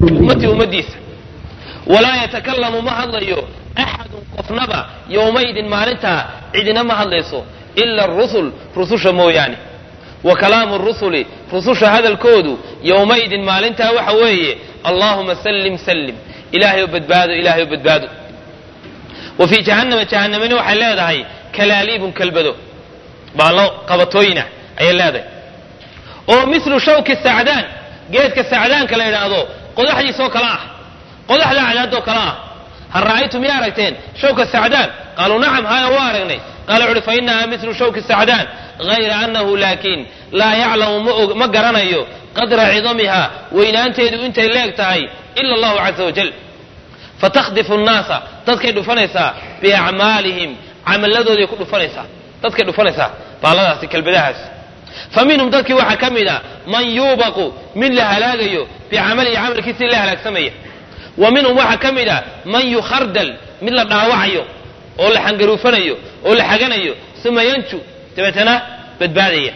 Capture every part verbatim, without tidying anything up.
أمتي أمديس ولا يتكلم ما هضليو أحد قفنبا يومئذ مالنتها عدنا ما هضليسو إلا الرسل رسوش موياني وكلام الرسل رسوش هذا الكود يومئذ مالنتها وحويه اللهم سلم سلم إلهي وبدبادو إلهي وبدبادو وفي جهنم جهنم وحي هاي كلاليب كالبدو بالله قبطوينه أي هذا ومثل شوك السعدان جيتك السعدان كلا ينادو قدح لي سو كلاه قدح لا عدادو كلاه هل رأيتم يا ريتين شوك السعدان قالوا نعم هاي وارغني قالوا عرف فإنها مثل شوك السعدان غير أنه لكن لا يعلم مقرنيو قدر عظمها وإن أنت يدو أنت إليك تهي إلا الله عز وجل فتخدف الناس تذكر فنسا بأعمالهم عمل لذو يكون فنسا تذكر فنسا فالله سيك البداهس فمنهم ذلك وحا كمدا من يوبق من لهلاقيو بعمل عمل كثير لهلاك سمية ومنهم وحا كمدا من يخردل من لدعوعيو oo la xangaruufanayo oo la xaganayo suma yanju tabatana badbaadaya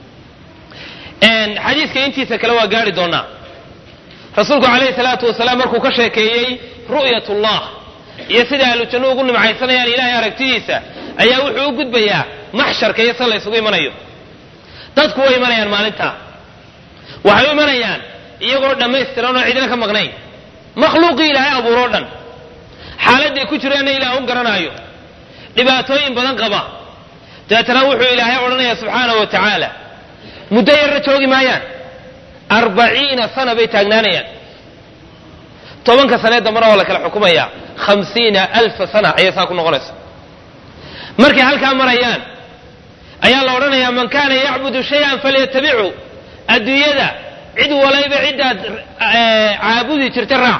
een xadiiska intiisa kale waa gaari doona rasuulku kaleey salaatu wasalaam markuu ka sheekeeyay ru'yatullah iyo sida ay janno ugu nimcaysanayaan ilaahay aragtiisa ayaa wuxuu u gudbayaa mahsharka iyo salay isugu imanayo dadku way imanayaan maalinta waxay imanayaan iyagoo dhameystiran oo cidina ka maqnayn makhluuqi ilaahay abuuro dhan xaaladii ku jireen ilaahay u garanaayo dhibaatooyin badan qaba taatana wuxuu ilaahay oranayaa subhanahu wa ta'ala mudayar joogi maayaan arbaciina sana bay taagnaanayaan tobanka sanada mar wala kala xukumaya khamsiina alf sana ay saa ku noqonayso markay halka marayaan ayaa la oranayaa man kaana ya'budu shay'an falyattabi'u adduunyada cid walayba cidaad caabudi jirta raac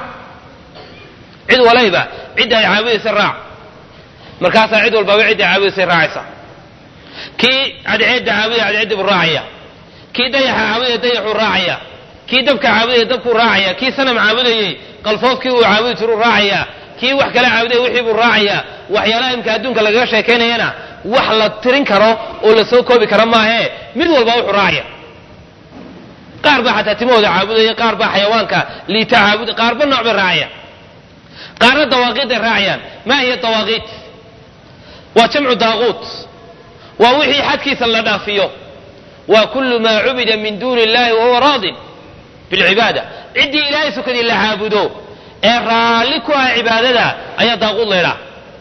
cid walayba cid ay caabudaysa raac markaas cid walba cid ay caabudaysa raacaysa kii cadceeda caabudaya cadceeda raacaya kii dayaxa caabudaya dayaxu raacaya kii dabka caabudaya dabku raacaya kii sanam caabudayay qalfoofkii uu caabudi jiru raacaya kii wax kala caabudaya wixii buu raacaya waxyaalaha imka adduunka laga sheekeynayana wax la tirin karo oo la soo koobi karo maahe mid walba wuxuu raacaya qaar baa xataa timooda caabudaya qaar baa xayawaanka liita caabud qaar baa nooc baa raacaya qaar dawaaqid raacayaan ma hiya dawaaqid waa jamcu daaqut waa wixii xadkiisa la dhaafiyo waa kullu ma ubida min duuni illahi wa huwa raad bil ibada cidi ilaahay sukadi la caabudo ee raali ku ah cibaadada ayaa daaqut leeyahay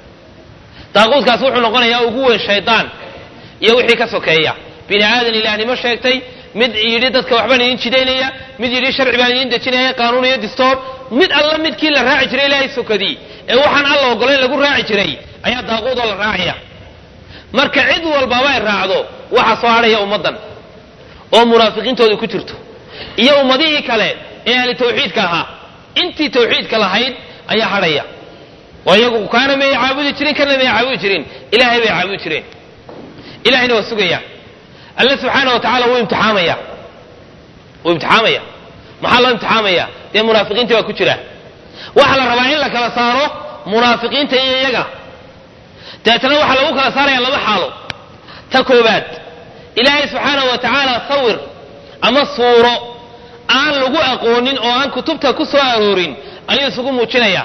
daaqutkaas wuxuu noqonayaa ugu weyn shaytaan iyo wixii ka sokeeya bini aadan ilaahay ma sheegtay mid yiri dadka waxba idin jideynaya mid yiri sharci baan idin dejinaya qaanuun iyo dastuur mid alla midkii la raaci jiray ilaahay sukadi ee waxaan alla ogoleen lagu raaci jiray ayaa daaqud la raacaya marka cid walba way raacdo waxa soo haraya ummadan oo munaafiqiintooda ku jirto iyo ummadii kale ee ahli tawxiidka ahaa intii tawxiidka lahayd ayaa haraya wayagu kaana may caabudi jirin kana may caabudi jirin ilaahay bay caabudi jireen ilaahayna waa sugaya Allah subhanahu wa ta'ala wuu imtixaamaya wuu imtixaamaya maxaa la imtixaamaya ee munaafiqiinta waa ku jira waxa la rabaa in la kala saaro munaafiqiinta iyo iyaga taatana waxa lagu kala saaraya laba xaalo ta koobaad ilaahay subhanahu wa ta'ala sawir ama suuro aan lagu aqoonin oo aan kutubta ku soo aroorin ayuu isugu muujinaya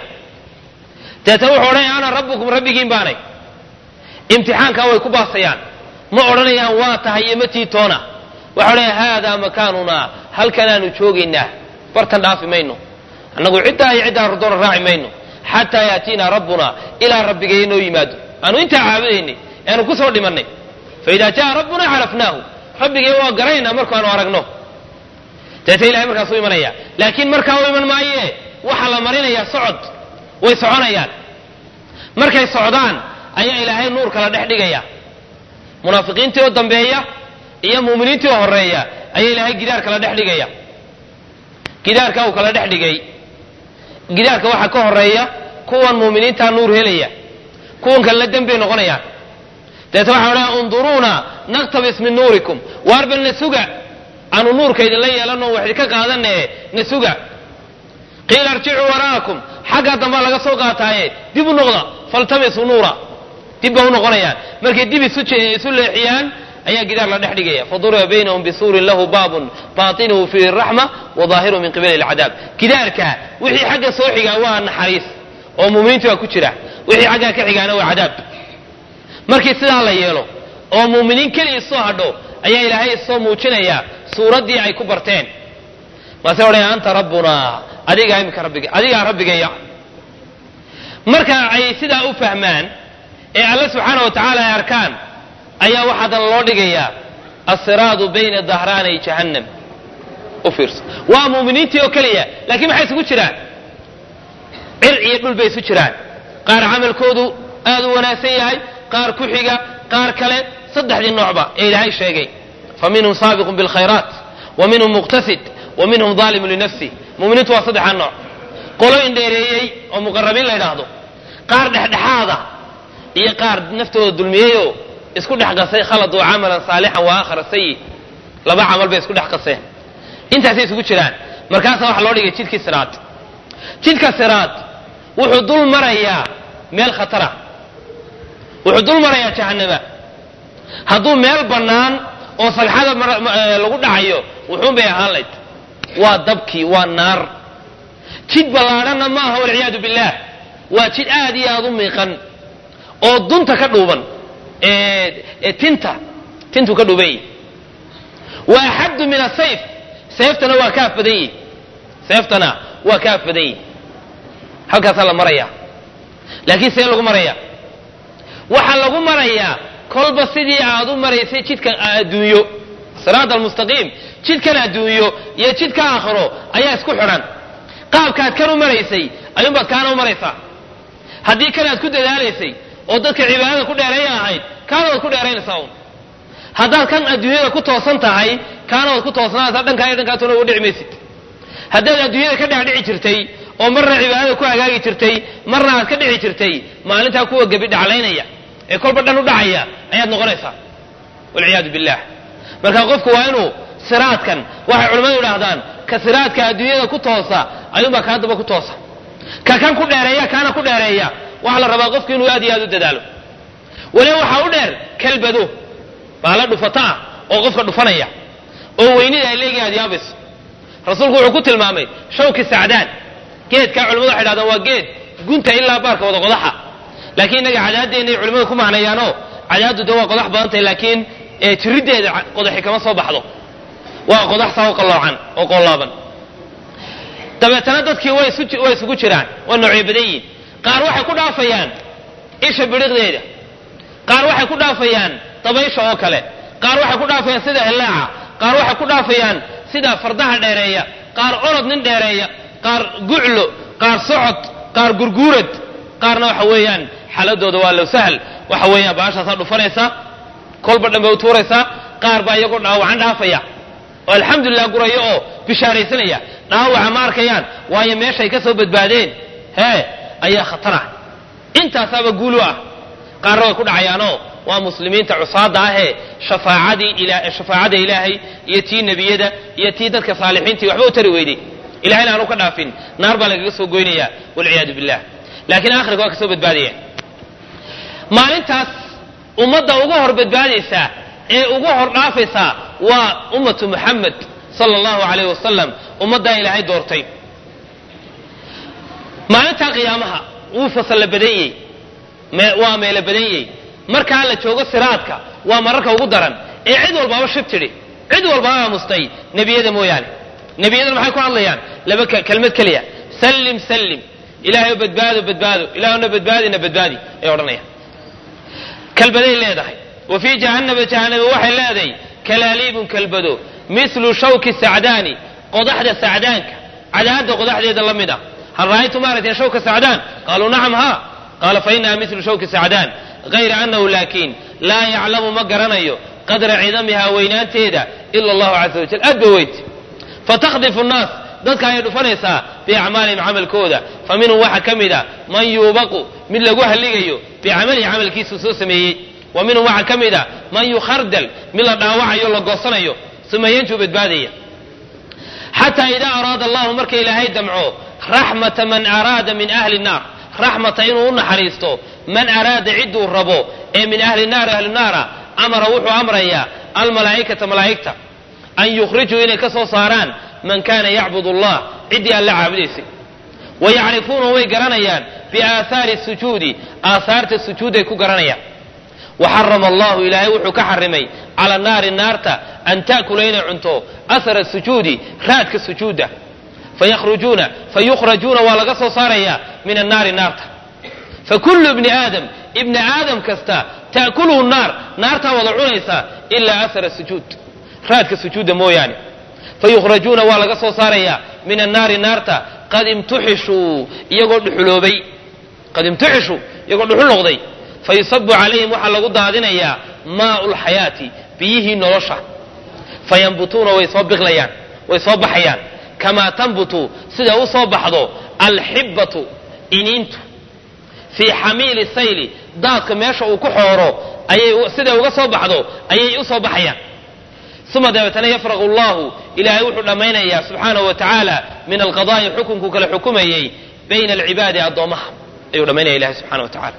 taatana wuxuu oranaya ana rabbukum rabbigiin baanay imtixaanka way ku baasayaan ma oranayaan waa tahay imatii toona waxa oranaya hada makaanuna halkanaanu joogeynaa bartan dhaafi mayno annagu cidda ay cidda rodoon raaci mayno hatta yaatina rabbuna ila rabbigayno yimaado anu inta caabudeyni aanu ku soo dhimanay fa ida jaa rabbuna arafnahu rabbigay waa garayna markaanu aragno taata ilaahay markaas uu imanaya laakiin markaa uu iman maaye waxa la marinaya socod way soconayaan markay socdaan ayaa ilaahay nuur kala dhex dhigaya munaafiqiintii oo dambeeya iyo muuminiintii oo horeeya ayaa ilaahay gidaar kala dhex dhigaya gidaarka uu kala dhex dhigay gidaarka waxa ka horeeya kuwan muuminiinta nuur helaya kuwan kala dambe noqonayaan dadka waxa wada unduruna naqtabis min nuurikum warban nasuga anu nuurkayda la yeelano wax ka qaadanay nasuga qila arji'u waraakum xaga damba laga soo qaataaye dib u noqda faltamisu nuura dib u noqonayaan markay dib isu isu leexiyaan ayaa gidaar la dhex dhigaya fadura baynahum bisuurin lahu baabun baatinuhu fi rahma wa zaahiruhu min qibali al'adab gidaarka wixii xagga soo xigaa waa naxariis oo muuminiintu waa ku jira wixii xagga ka xigaana waa cadaab markii sidaa la yeelo oo muuminiin kaliya soo hadho ayaa ilaahay soo muujinaya suuraddii ay ku barteen maase odhan anta rabbuna adiga imika rabbiga adiga rabbigaya marka ay sidaa u fahmaan ee alla subxaanahu wa tacaala ay arkaan ayaa waxaadan loo dhigayaa asiraadu bayna dahraanay jahannam u fiirso waa muuminiintii oo keliya laakiin maxay isugu jiraan cir iyo dhul bay isu jiraan qaar camalkoodu aad u wanaagsan yahay qaar ku xiga qaar kale saddexdii noocba ee ilaahay sheegay faminhum saabiqun bilkhayraat wa minhum muqtasid wa minhum zaalimun linafsih muuminiintu waa saddexaa nooc qolo indheereeyey oo muqarabiin la yidhaahdo qaar dhexdhexaada iyo qaar naftooda dulmiyeyoo isku dhex qasay khaladuu camalan saalixan wa aakhara sayi laba camal bay isku dhex qaseen intaasay isugu jiraan markaasaa waxa loo dhigay jidkii siraad jidka siraad wuxuu dul marayaa meel khatara wuxuu dul marayaa jahannama hadduu meel bannaan oo salxada lagu dhacayo wuxuun bay ahaan layd waa dabkii waa naar jid ballaadhanna ma aha walciyaadu billaah waa jid aad iyo aad u miiqan oo dunta ka dhuuban ee tinta tintu ka dhuuban yihi waa axaddu min asayf seeftana waa kaaf badan yihi seeftana waa kaaf badan yihi halkaasaa la marayaa laakiin see lagu maraya waxaa lagu marayaa kolba sidii aad u maraysay jidkan adduunyo siraad almustaqiim jidkan adduunyo iyo jidka aakhiro ayaa isku xidhan qaabkaad kan u maraysay ayuunbaad kaana u maraysaa haddii kan aad ku dadaalaysay oo dadka cibaadada ku dheereeya ahayd kaana waad ku dheeraynaysaa un haddaad kan adduunyada ku toosan tahay kaana waad ku toosnaanaysaa dhankaa iyo dhankaatuna uga dhici maysid haddaad adduunyada ka dhexdhici jirtay oo marna cibaadada ku hagaagi jirtay marna aad ka dhici jirtay maalintaa kuwa gebi dhaclaynaya ee kolba dhan u dhacaya ayaad noqonaysaa walciyaadu billah marka qofku waa inuu siraadkan waxay culimmadu idhaahdaan ka siraadka adduunyada ku toosa ayuunbaa kaa daba ku toosa ka kan ku dheereeya kaana ku dheereeya waxaa la rabaa qofku inuu aad iyo aad u dadaalo waliba waxaa u dheer kalbado baala dhufata ah oo qofka dhufanaya oo weynida ay leegihi aad yaabayso rasuulku wuxuu ku tilmaamay shawki sacdaan geedkaa culimmadu waxay dhahdaan waa geed gunta ilaa baarka wada qodaxa laakiin innaga cadaadeenna ay culimmadu ku macnayaanoo cadaaddu de waa qodax badantahay laakiin jiriddeeda qodaxi kama soo baxdo waa qodax saa u qalloocan oo qollaaban dabeetana dadkii way isugu jiraan waa noocyo badan yihin qaar waxay ku dhaafayaan isha bidhiqdeeda qaar waxay ku dhaafayaan dabaysha oo kale qaar waxay ku dhaafayaan sida hellaaca qaar waxay ku dhaafayaan sida fardaha dheereeya qaar orod nin dheereeya qaar guclo qaar socod qaar gurguurad qaarna waxa weeyaan xaladooda waa low sahal waxa weeyaan baashaasaa dhufanaysa kolba dhan bay u tuuraysaa qaar baa iyagoo dhaawacan dhaafaya oo alxamdulilah guraya oo bishaaraysanaya dhaawaca ma arkayaan waayo meeshay ka soo badbaadeen hee ayaa khatara intaasaaba guulu ah qaarna way ku dhacayaanoo waa muslimiinta cusaada ahee shafaacada ilaahay iyo tii nebiyada iyo tii dadka saalixiintii waxba u tari weyday ilahayna aanu ka dhaafin naar baa lagaga soo goynayaa walciyaadu billah laakiin aakhirka waa ka soo badbaadayaan maalintaas ummadda ugu hor badbaadaysaa ee ugu hor dhaafaysaa waa ummatu muxamed sala allahu calayh wasalam ummaddaa ilaahay doortay maalintaa qiyaamaha wuu fasalla badan yey waa meelo badan yey markaa la joogo siraadka waa mararka ugu daran ee cid walbaaba shib tidhi cid walbaaba aamustay nebiyada mooyaane nebiyadana maxay ku hadlayaan laba kelmad keliya sallim sallim ilaahay badbaado badbaado ilaahuna badbaadina badbaadi ay odhanayaan kalbaday leedahay wa fii jahannama jahannama waxay leedahay kalaaliibun kalbado mislu shawki sacdaani qodaxda sacdaanka cadaadda qodaxdeeda la mid ah hal ra'aytum maaragteen shawka sacdaan qaaluu nacam haa qaala fa innaha mislu shawki sacdaan hayra annahu laakiin laa yaclamu ma garanayo qadra cidamihaa weynaanteeda ila allahu caza wajal aad bay weynti fatakdifu nnaas dadka ayay dhufanaysaa biacmaalihim camalkooda fa minhum waxaa ka mid a man yuubaqu mid lagu halligayo bicamalihi camalkiisuu soo sameeyey wa minhum waxaa ka mid a man yukhardal mid la dhaawacayo la goosanayo uma yanjuu badbaadaya xataa idaa araada allahu marka ilaahay damco raxmata man araada min ahli nnaar raxmata inuu u naxariisto man araada cidduu rabo ee min ahli naari ahli naara amara wuxuu amrayaa almalaa'ikata malaa'igta an yukhrijuu inay ka soo saaraan man kaana yacbud allah ciddii alla caabudaysay wayacrifuuna way garanayaan biaahaari sujuudi aahaarta sujuuday ku garanayaan. waxarama allahu ilaahay wuxuu ka xarimay cala naari naarta an taakula inay cunto ahara sujuudi raadka sujuuda fayakhrujuuna fayukhrajuuna waa laga soo saarayaa min annaari naarta. fakullu ibni aadam ibni aadam kasta taakuluhu naar naartaa wada cunaysaa ilaa ahara sujuud raadka sujuuda mooyaane. fayukhrajuuna waa laga soo saarayaa min annaari naarta qad imtuxishuu iyagoo dhuxuloobay qad imtuxishuu iyagoo dhuxul noqday. fayusabu calayhim waxaa lagu daadinayaa maau lxayaati biyihii nolosha fayanbutuuna way soo biqlayaan way soo baxayaan kamaa tanbutu sida u soo baxdo alxibbatu iniintu fii xamiili sayli daadka meesha uu ku xooro ayay sida uga soo baxdo ayay u soo baxayaan. uma dabeetana yafraqu llahu ilaahay wuxuu dhammaynayaa subxaanahu wa tacaala min alqadaa'i xukunku kala xukumayey bayna alcibaadi addoommaha ayuu dhammaynaya ilahay subxana wa tacala.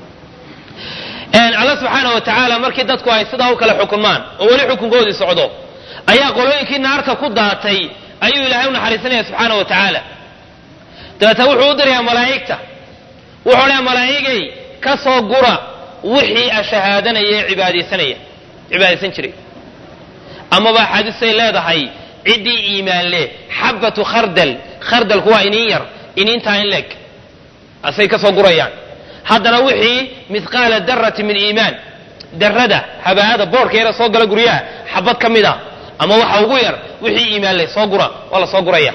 alla subxaana wa tacaala markii dadku ay sidaa u kala xukunmaan oo weli xukunkoodii socdo ayaa qolooyinkii naarta ku daatay ayuu ilaahay u naxariisanaya subxaana wa tacaala. dabeetna wuxuu u dirayaa malaa'igta wuxuu leeya malaa'igay ka soo gura wixii ashahaadanaya ee cibaadaysanaya cibaadaysan jiray. amaba axaadiistay leedahay ciddii iimaan leh xabbatu khardal khardalku waa iniin yar iniintaa in leeg asay ka soo gurayaan. haddana wixii mithqaala darati min iimaan darada habaada boorka yara soo gala guryaha xabad ka mid a ama waxa ugu yar wixii iimaan leh soo gura waa la soo guraya.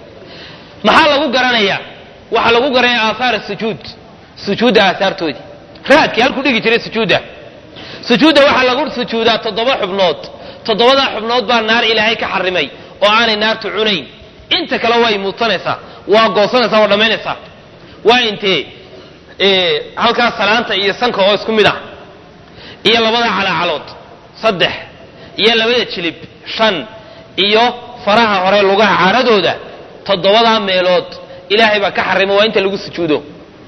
maxaa lagu garanayaa waxaa lagu garanaya aahaar sujuud sujuudda aahaartoodii raadkii halku dhigi jiray sujuudda sujuudda waxaa lagu sujuudaa toddoba xubnood toddobadaa xubnood baa naar ilaahay ka xarimay oo aanay naartu cunayn. inta kale way muutanaysaa waa goosanaysaa waa dhammaynaysaa. waa intee halkaas salaanta iyo sanka oo isku mid ah iyo labada calaacalood saddex iyo labada jilib shan iyo faraha hore lugaha caaradooda toddobadaa meelood ilaahay baa ka xarimay waa inta lagu sujuudo.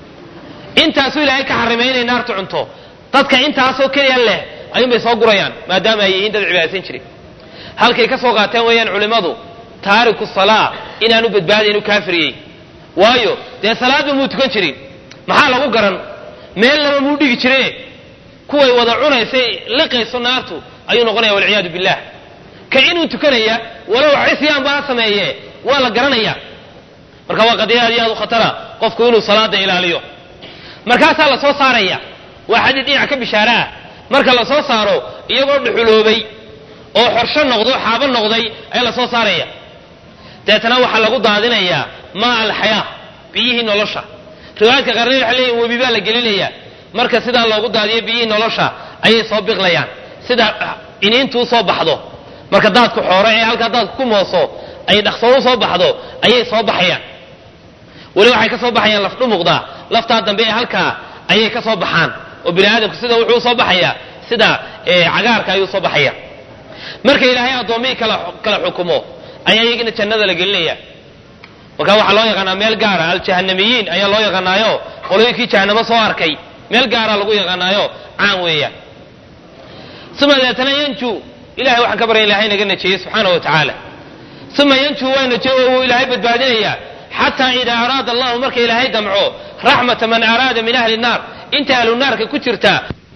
intaasuu ilaahay ka xarimay inay naartu cunto dadka intaasoo keliya leh ayuunbay soo gurayaan maadaama ay yihiin dad cibaadaysan jiray. halkay ka soo qaateen weeyaan culimmadu taariku salaa inaanu badbaadaynu kaafiriyey waayo dee salaadba muu tukan jirin maxaa lagu garan meel laba muu dhigi jire kuway wada cunaysay liqayso naartu ayuu noqonaya walciyaadu billah. ka inuu tukanaya walow cisyaan baa sameeye waa la garanaya. marka waa qadiya aad iyo aad u khatara qofku inuu salaada ilaaliyo. markaasaa la soo saaraya waa xadiid dhinac ka bishaaraa marka la soo saaro iyagoo dhuxuloobay oo xorsho noqdo xaabo noqday ayaa la soo saaraya. deetana waxaa lagu daadinayaa maa alxayaa biyihii nolosha. riwaayadka qarni waxay leeyihin webi baa la gelinaya marka sidaa loogu daadiyo biyihii nolosha ayay soo biqlayaan sida iniintu usoo baxdo marka daadku xooro ee halkaa daadku ku mooso ay dhaqso u soo baxdo ayay soo baxayaan. weli waxay ka soo baxayaan laf dhumuqda laftaa dambe ee halkaa ayay ka soo baxaan oo bini aadamku sida wuxuu usoo baxayaa sida cagaarka ayuu soo baxaya. marka ilaahay addoommihii kala kala xukumo ayaa iyagina jannada la gelinaya. marka waxaa loo yaqaanaa meel gaara aljahanamiyiin ayaa loo yaqaanaayo qolooyinkii jahanamo soo arkay meel gaara lagu yaqaanaayo caan weeyaan. uma deetana yanju ilahay waxaan ka barya ilahay naga najeeyey subxaana wa tacaala. uma yanju waa naje wuu ilaahay badbaadinayaa xataa idaa araada allahu marka ilaahay damco raxmata man araada min ahli nnaar inta ahlu naarka ku jirta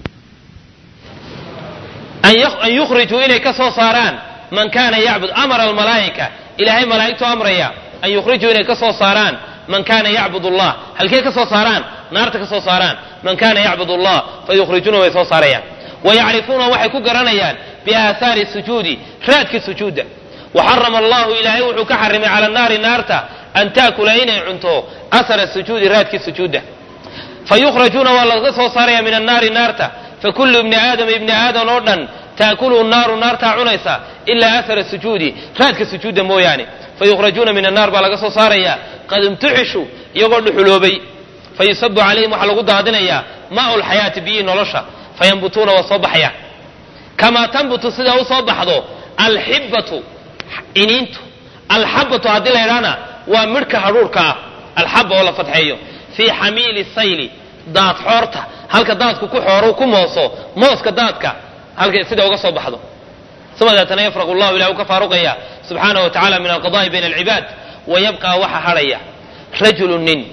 an yukhrijuu inay ka soo saaraan man kaana yacbud amara almalaa'ika ilaahay malaa'igtu amraya an yukhrijuu inay ka soo saaraan man kaana yacbud allah halkee ka soo saaraan naarta ka soo saaraan man kaana yacbud allah fayukhrijuuna way soo saarayaan. wayacrifuuna waxay ku garanayaan biaahaari sujuudi raadka sujuudda. waxarama allahu ilaahay wuxuu ka xarimay cala naari naarta an taakula inay cunto ahara sujuudi raadkii sujuudda. fayukhrajuuna waa laga soo saaraya min annaari naarta fakullu ibni aadama ibni aadan oo dhan taakuluhu naaru naartaa cunaysa ilaa ahara sujuudi raadka sujuudda mooyaane. fayukhrajuuna min annaar baa laga soo saaraya qad imtuxishu iyagoo dhuxuloobay. fayusabu calayhim waxaa lagu daadinayaa maau lxayaati biyihii nolosha fayanbutuuna waa soo baxayaan kamaa tanbutu sidaa u soo baxdo alxibbatu iniintu. alxabatu haddii la ydhaana waa midhka hadhuurka ah alxaba oo la fadxeeyo fii xamiili sayli daad xoorta halka daadku ku xooro ku mooso mooska daadka halka sida uga soo baxdo. uma deetana yafraqu llahu ilah uu ka faaruqaya subxaanahu wa tacala min alqada'i bayna alcibaad wayabqa waxa hadhaya rajulu nin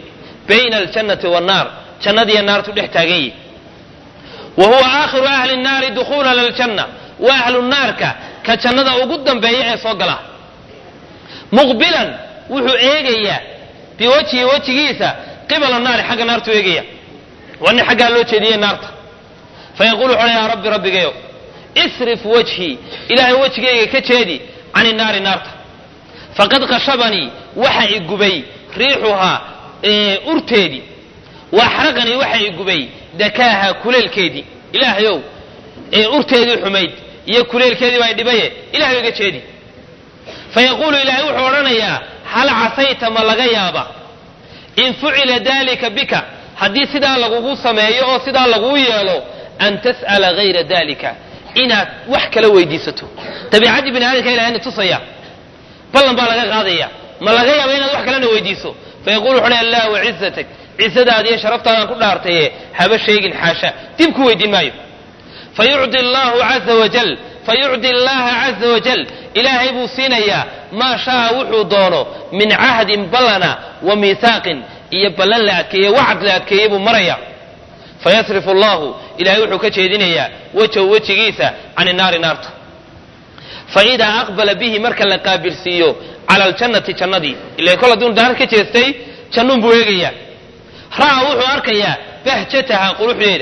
bayna aljannati wannaar jannadiiyo naartu dhex taagan yihi wa huwa aakhiru ahli nnaari dukhuulan liljanna wa ahlu naarka ka jannada ugu dambeeya ee soo gala muqbilan wuxuu eegayaa biwajhihi wejigiisa qibala naari xagga naartu eegaya waa nin xaggaa loo jeediyey naarta fayaquulu wuxuu yaa rabbi rabbigayo isrif wajhii ilaahay wejigayga ka jeedi cani naari naarta faqad qashabanii waxa i gubay riixuhaa urteedii waaxraqanii waxa i gubay dakaaha kuleelkeedii ilaahayow urteedii xumayd iyo kuleelkeedii baa dhibaye ilahay iga jeedi fayaquulu ilaahay wuxuu odhanayaa hal casayta ma laga yaaba in fucila dalika bika haddii sidaa lagugu sameeyo oo sidaa laguu yeelo an tas'ala hayra dalika inaad wax kala weydiisato dabiicaddii bini aadamka ilahayna tusaya ballan baa laga qaadaya ma laga yaaba inaad wax kalena weydiiso fayaqulu wuxuu leeya laa wacizatak cizadaada iyo sharaftaadaan ku dhaartaye haba sheegin xaasha dib ku weydiin maayo fayucdi allahu caza wajal fayucdi allaha caza wajal ilaahay buu siinayaa maa shaa wuxuu doono min cahdin ballana wa miihaaqin iyo ballan la adkeeye wacd la adkeeye buu maraya fayasrifu allahu ilahay wuxuu ka jeedinayaa wajhu wejigiisa cani naari naarta faidaa aqbala bihi marka la qaabilsiiyo cala aljannati jannadii ila kol hadduu naar ka jeestay jannuun buu eegayaa ra'a wuxuu arkayaa bahjataha quruxdeeda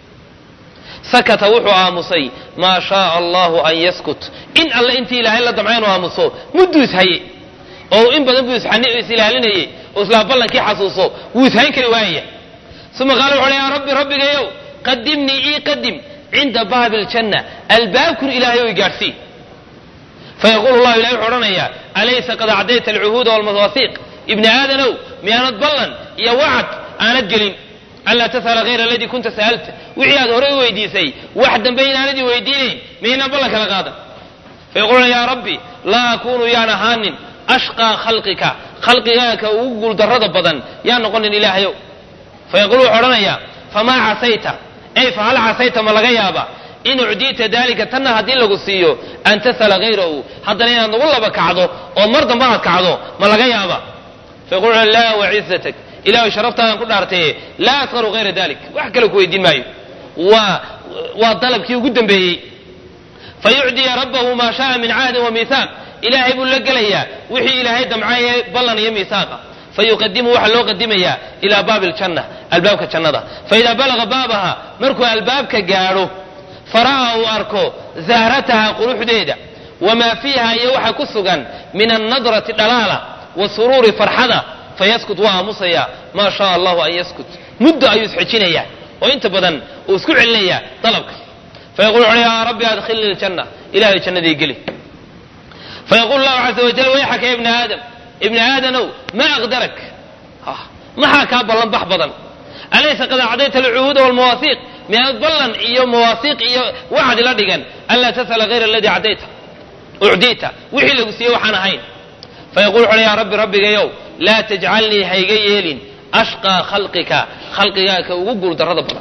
sakata wuxuu aamusay maa shaaa allahu an yaskut in alle intii ilaahay la damca inuu aamuso mudduu ishaye oo in badan buu isilaalinayey oo islaa ballankii xasuuso wuu ishayn kari waayaya uma qaala wuxuu yaa rabbi rabbigayow qadimnii ii qadim cinda baabi aljanna albaabkun ilaahay oo i gaadhsii fayaqulu llahu ilahay wuxuu odhanayaa alaysa qad acdayta alcuhuuda walmawaahiiq ibni aadanow miyaanad ballan iyo wacad aanad gelin anlaa tas'ala hayra aladii kunta sa'alta wixii aad horey u weydiisay wax dambe inaanadii weydiinayn miyaynaan ballan kala qaadan fayaquluna yaa rabbi laa akunu yaan ahaanin ashqaa khalqika khalqigaaka ugu guuldarrada badan yaan noqonin ilaahayow fayaqulu wuxuu odhanayaa famaa casayta ey fahal casayta ma laga yaaba in ucdiita dalika tanna haddii lagu siiyo an tas'ala hayrahu haddana inaad nagu laba kacdo oo mar dambe aad kacdo ma laga yaaba fayaquluna laa wacizatak ilahay sharaftaadaan ku dhaartaye laa asqaru hayra dalik wax kale ku weydiin maayo waa waa dalabkii ugu dambeeyey fayucdiya rabbahu maa shaaa min cahdin wa miihaaq ilaahay buu la gelayaa wixii ilaahay damcaye ballan iyo miihaaqa fayuqadimu waxaa loo qadimayaa ilaa baabi aljanna albaabka jannada faidaa balaga baabaha markuu albaabka gaadho fara'a uu arko zahrataha quruxdeeda wamaa fiiha iyo waxa ku sugan min annadrati dhalaala wa suruuri farxada fayaskut waa aamusaya maa shaaa allahu an yaskut muddo ayuu isxejinayaa oo inta badan uu isku celinayaa dalabka fayaqulu wuxuu yaa rabbi adkhilni aljanna ilahay jannadii geli fayaqulu llahu caza wajal wayxaka ya ibna aadam ibni aadanow maa aqdarak maxaa kaa ballan bax badan alaysa qad acdayta alcuhuuda walmawaahiiq miyaad ballan iyo mawaahiiq iyo wacdi la dhigan anlaa tas'ala hayra aladii cadayta ucdiita wixii lagu siiyey waxaan ahayn fayaqulu wuxuu yaa rabbi rabbigayow laa tajcalnii hayga yeelin ashqaa khalqika khalqigaaka ugu guuldarrada badan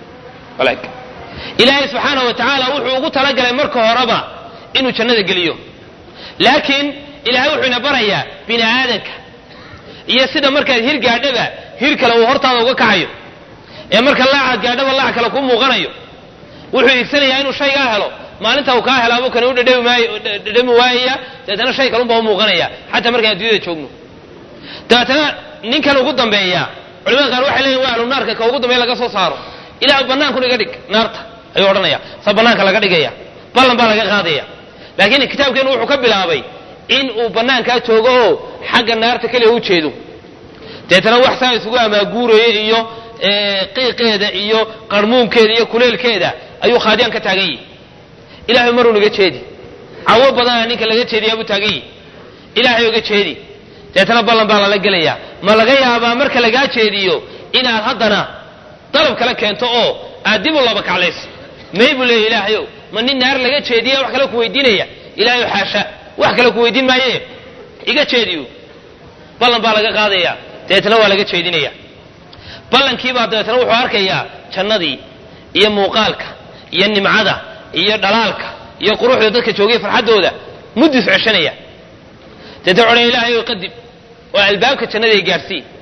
ilaahay subxaanahu wa tacaala wuxuu ugu talagalay marka horeba inuu jannada geliyo laakiin ilahay wuxuu ina barayaa bini aadanka iyo sida markaad hir gaadhaba hir kale uu hortaada uga kacayo ee marka laacaad gaadhaba laac kale ku muuqanayo wuxuu iigsanayaa inuu shaygaa helo maalinta uu kaa helaabuu kani u dhadhami waayaya dabeetana shay kalunbaa u muuqanaya xataa markaan adduunyada joogno dabeetana ninkan ugu dambeeya culimada qaar waxay leeyihin waa ahlu naarka ka ugu dambeeya laga soo saaro ilaah bannaankun iga dhig naarta ayuu odhanaya sa bannaanka laga dhigaya ballan baa laga qaadaya laakiin kitaabkeenu wuxuu ka bilaabay in uu bannaankaa joogo oo xagga naarta keliya u jeedo deetana wax saa isugu amaaguuraya iyo qiiqeeda iyo qarmuunkeeda iyo kuleelkeeda ayuu khaadiyaan ka taagan yihi ilaahay maruu naga jeedi cawo badana ninka laga jeediyaabuu taagan yihi ilaahay oga jeedi deetana ballan baa lala gelayaa ma laga yaabaa marka lagaa jeediyo inaad haddana dalab kala keento oo aad dib u laba kaclayso may buu leeya ilaahayow ma nin naar laga jeediya wax kale ku weydiinaya ilahayow xaasha wax kale ku weydiin maaye iga jeediyo ballan baa laga qaadaya dabeetana waa laga jeedinaya ballankiibaa dabeetana wuxuu arkayaa jannadii iyo muuqaalka iyo nimcada iyo dhalaalka iyo quruxda dadka joogaya farxaddooda muddu is ceshanaya dabeetana odhan ilaahay ow qadib oo albaabka jannada ay gaadhsii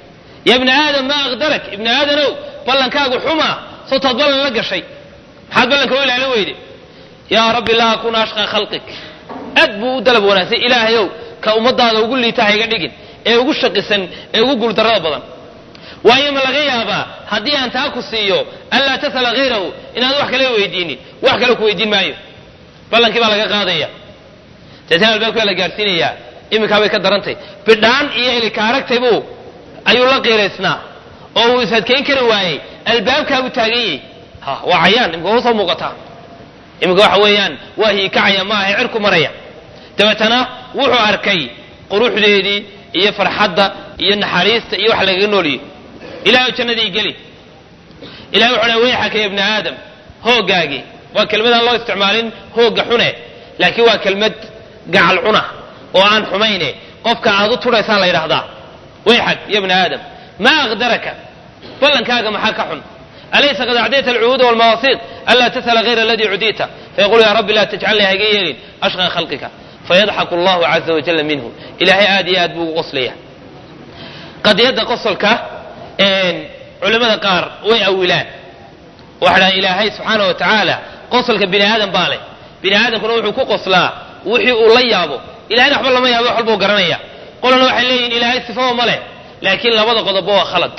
ya ibna aadam maa aqdarak ibna aadanow ballankaagu xumaa sotaad ballan la gashay maxaad ballanka u ilaalin weyde yaa rabbi laa akuna ashqa khalqik aad buu u dalab wanaagsan ilaahayow ka ummadaada ugu liita hayga dhigin ee ugu shaqisan ee ugu guuldarrada badan waayo ma laga yaabaa haddii aan taa ku siiyo anlaa tasala hayrahu inaad wax kale weydiinin wax kale ku weydiin maayo ballankii baa laga qaadaya deetana albaabka baa la gaadhsiinayaa iminkaa bay ka darantay bidhaan iyo ilika aragtaybu ayuu la qiiraysnaa oo uu ishadkayn kari waayey albaabkaabu taagan yahay ha waa cayaan imika waa soo muuqataa iminka waxa weeyaan waa hiikacaya ma ahay cirku maraya dabeetana wuxuu arkay quruxdeedii iyo farxadda iyo naxariista iyo wax lagaga nooliyey ilaahay jannadii geli ilahay wuxuu leeyahay wayxaka ya ibna aadam hoogaagii waa kelmadaan loo isticmaalin hoogga xune laakiin waa kelmad gacal cuna oo aan xumayne qofka aad u turaysaa la yidhaahdaa wayxak ya ibna aadam maa aqdaraka ballankaaga maxaa ka xun alaysa qad acdayta alcuhuuda walmawaasiiq anlaa tasala hayra aladii cudiita fayaqulu ya rabbi laa tajcalnii hayga yeelin ashqa khalqika fayadxaku allahu caza wajalla minhu ilaahay aad iyo aad buu ugu qoslaya qadiyadda qosolka culimmada qaar way awilaan waxay dhahaan ilaahay subxaana wa tacaala qosolka bini aadan baa leh bini aadamkuna wuxuu ku qoslaa wixii uu la yaabo ilahayna waxba lama yaabo wax walbuu garanaya qolana waxay leeyihin ilaahay sifaba ma leh laakiin labada qodobba waa khalad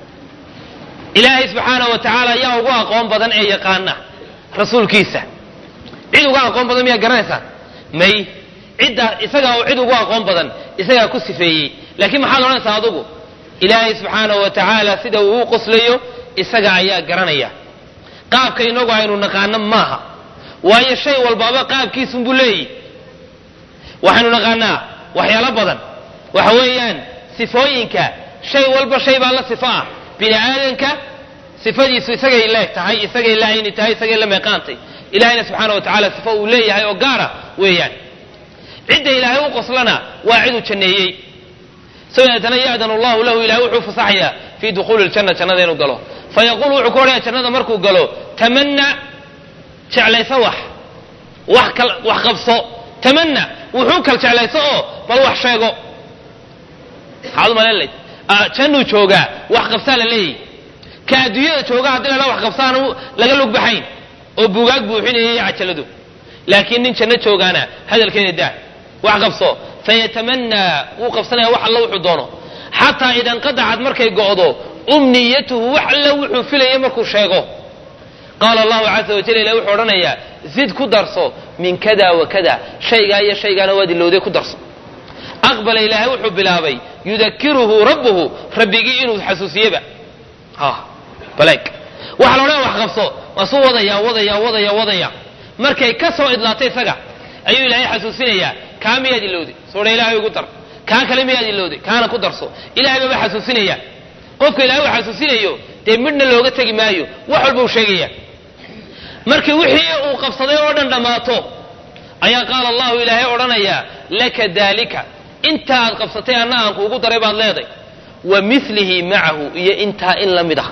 ilaahay subxaana wa tacaala ayaa ugu aqoon badan ee yaqaana rasuulkiisa cid uga aqoon badan miyaa garanaysaa may cidda isagaa cid ugu aqoon badan isagaa ku sifeeyey laakiin maxaad odhanaysaa adugu ilaahay subxaana wa tacaala sida uu u qoslayo isaga ayaa garanaya qaabka inagu aynu naqaano maaha waayo shay walbaaba qaabkiisunbuu leeyihi waxaynu naqaanaa waxyaalo badan waxa weeyaan sifooyinka shay walba shay baa la sifo ah bini aadanka sifadiisu isagay leeg tahay isagay la ayni tahay isagay la meeqaantay ilaahayna subxaana wa tacaala sifo uu leeyahay oo gaara weeyaan cidda ilaahay u qoslana waa ciduu janneeyey sadeetana ya'danu allahu lahu ilahay wuxuu fasaxayaa fii dukhuuli ljanna jannada inuu galo fayaquulu wuxuu ku odhaya jannada markuu galo tamanna jeclayso wax wax kal wax qabso tamanna wuxuu kal jeclayso oo bal wax sheego maxaad umaleelayd jannuu joogaa wax qabsaa la leeyahy ka adduunyada jooga haddii lala wax qabsaana laga lug baxayn oo buugaag buuxinaya iyo cajaladu laakiin nin janno joogaana hadalkeeda daa wax qabso fayatamannaa wuu qabsanaya wax alla wuxuu doono xataa ida inqadacad markay go'do umniyatuhu wax alla wuxuu filaya markuu sheego qaala allahu caza wajal ilahi wuxuu odhanayaa zid ku darso min kada wa kada shaygaa iyo shaygaana waad ilowday ku darso aqbala ilaahay wuxuu bilaabay yudakiruhu rabbuhu rabbigii inuu xasuusiyeba baleeg waxa la odhanaya wax qabso waasuu wadaya wadaya wadaya wadaya markay ka soo idlaatay isaga ayuu ilaahay xasuusinayaa kaa miyaad ilowday soodha ilaahay ugu dar kaa kale miyaad ilowday kaana ku darso ilahay baba xasuusinaya qofka ilahay uu xasuusinayo dee midhna looga tegi maayo wax walba uu sheegaya markii wixii uu qabsaday oo dhan dhammaato ayaa qaala allahu ilaahay odhanayaa laka daalika inta aad qabsatay anna aan kuugu daray baad leeday wa milihi macahu iyo intaa in la mid ah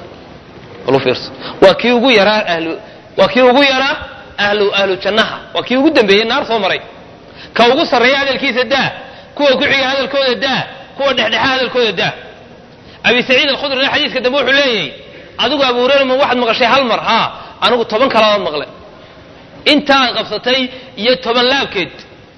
waa kii ugu yaraa ahlu waa kii ugu yaraa ahlu ahlu jannaha waa kii ugu dambeeyey naar soo maray ka ugu sarreeya hadalkiisa daa kuwa ku xiga hadalkooda daa kuwa dhexdhexa hadalkooda daa abi saciid alkhudrina xadiiska dambe wuxuu leeyahay adigu abu hurayra ma waxaad maqashay hal mar haa anigu toban kalabaad maqlay intaad qabsatay iyo toban laabkeed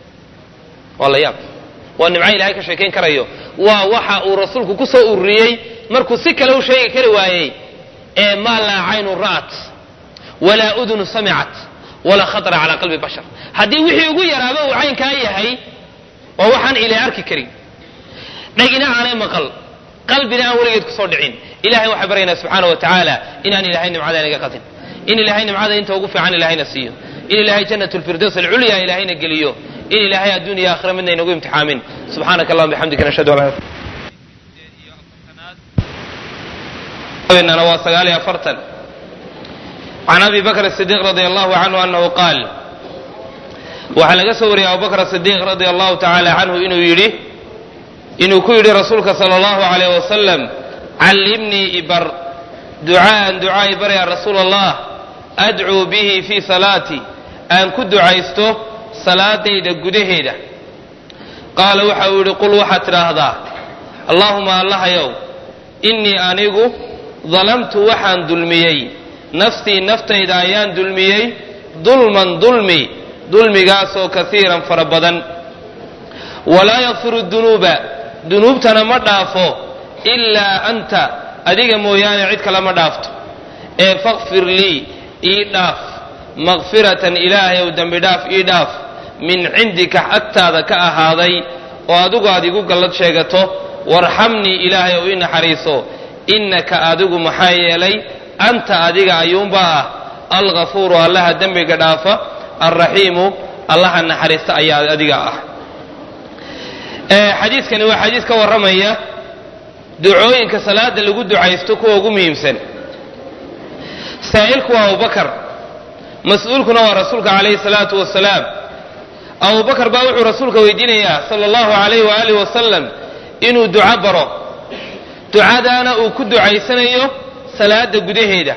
waa la yaab waa nimco ilaahay ka sheekayn karayo waa waxa uu rasuulku ku soo ururiyey markuu si kale u sheegi kari waayey ee maa laa caynu ra'at walaa udunu samicat walaa khatara calaa qalbi bashar haddii wixii ugu yaraaba uu caynkaa yahay waa waxaan ilay arki karin dhagina aanay maqal qalbina aan weligeed ku soo dhicin ilahay waxaan baryaynaa subxaana wa tacaala inaan ilahay nimcada inaga qadin in ilahay nimcada inta ugu fiican ilahayna siiyo in ilahay jannat lfirdaws alculya ilahayna geliyo in ilahay adduun iyo aakhira midna inagu imtixaamin subxaanaka allahuma bixamdika nashhadu an laa waa sagaal iyo afartan can abi bakr asidiiq radia allahu canhu anahu qaal waxaa laga soo wariyay abu bakr asidiiq radia allahu tacaala canhu inuu yidhi inuu ku yidhi rasuulka sala allahu alayh wasalam callimnii ibar ducaaan ducaa ibar ya rasuula allah adcuu bihi fii salaatii aan ku ducaysto salaadayda gudaheeda qaala waxa uu yidhi qul waxaad tidhaahdaa allaahuma allahayow innii anigu dalamtu waxaan dulmiyey nafsii naftayda ayaan dulmiyey dulman dulmi dulmigaasoo kasiiran fara badan walaa yakfiru dunuuba dunuubtana ma dhaafo ilaa anta adiga mooyaane cid kale ma dhaafto ee fakfir lii ii dhaaf makfiratan ilaahay ow dembi dhaaf ii dhaaf min cindika agtaada ka ahaaday oo adigu aad igu gallad sheegato warxamnii ilaahay ow ii naxariiso innaka adigu maxaa yeelay anta adiga ayuunbaa ah alghafuuru allaha dembiga dhaafa alraxiimu allaha naxariista ayaa adiga ah xadiiskani waa xadiis ka warramaya ducooyinka salaada lagu ducaysto kuwa ugu muhiimsan saa'ilku waa abubakar mas-uulkuna waa rasuulka calayhi salaatu wasalaam abubakar baa wuxuu rasuulka weydiinayaa sala allahu calayhi waaalih wasalam inuu duco baro ducadaana uu ku ducaysanayo salaada gudaheeda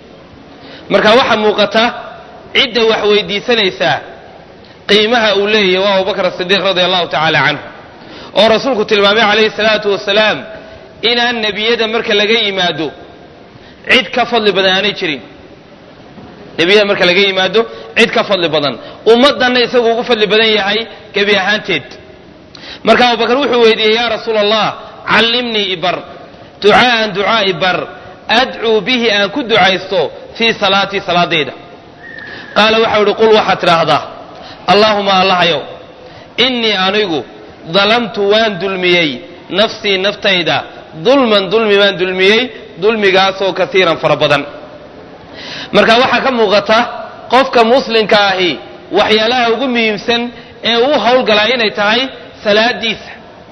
marka waxaa muuqata cidda wax weydiisanaysaa qiimaha uu leeyahay waa abubakar asidiiq radia allahu tacaala canhu oo rasuulku tilmaamay calayhi salaatu wasalaam inaan nebiyada marka laga yimaado cid ka fadli badan aanay jirin nebiyada marka laga yimaado cid ka fadli badan ummaddanna isagu ugu fadli badan yahay gebi ahaanteed marka abubakar wuxuu weydiiyey yaa rasuula allah callimnii ibar ducaa'an ducaa ibar adcuu bihi aan ku ducaysto fii salaatii salaadayda qaala waxau idhi qul waxaad tidhaahdaa allaahuma allahayow innii anigu dalamtu waan dulmiyey nafsii naftayda dulman dulmi baan dulmiyey dulmigaasoo kasiiran fara badan marka waxaa ka muuqata qofka muslimka ahi waxyaalaha ugu muhiimsan ee uu howlgalaa inay tahay salaadiisa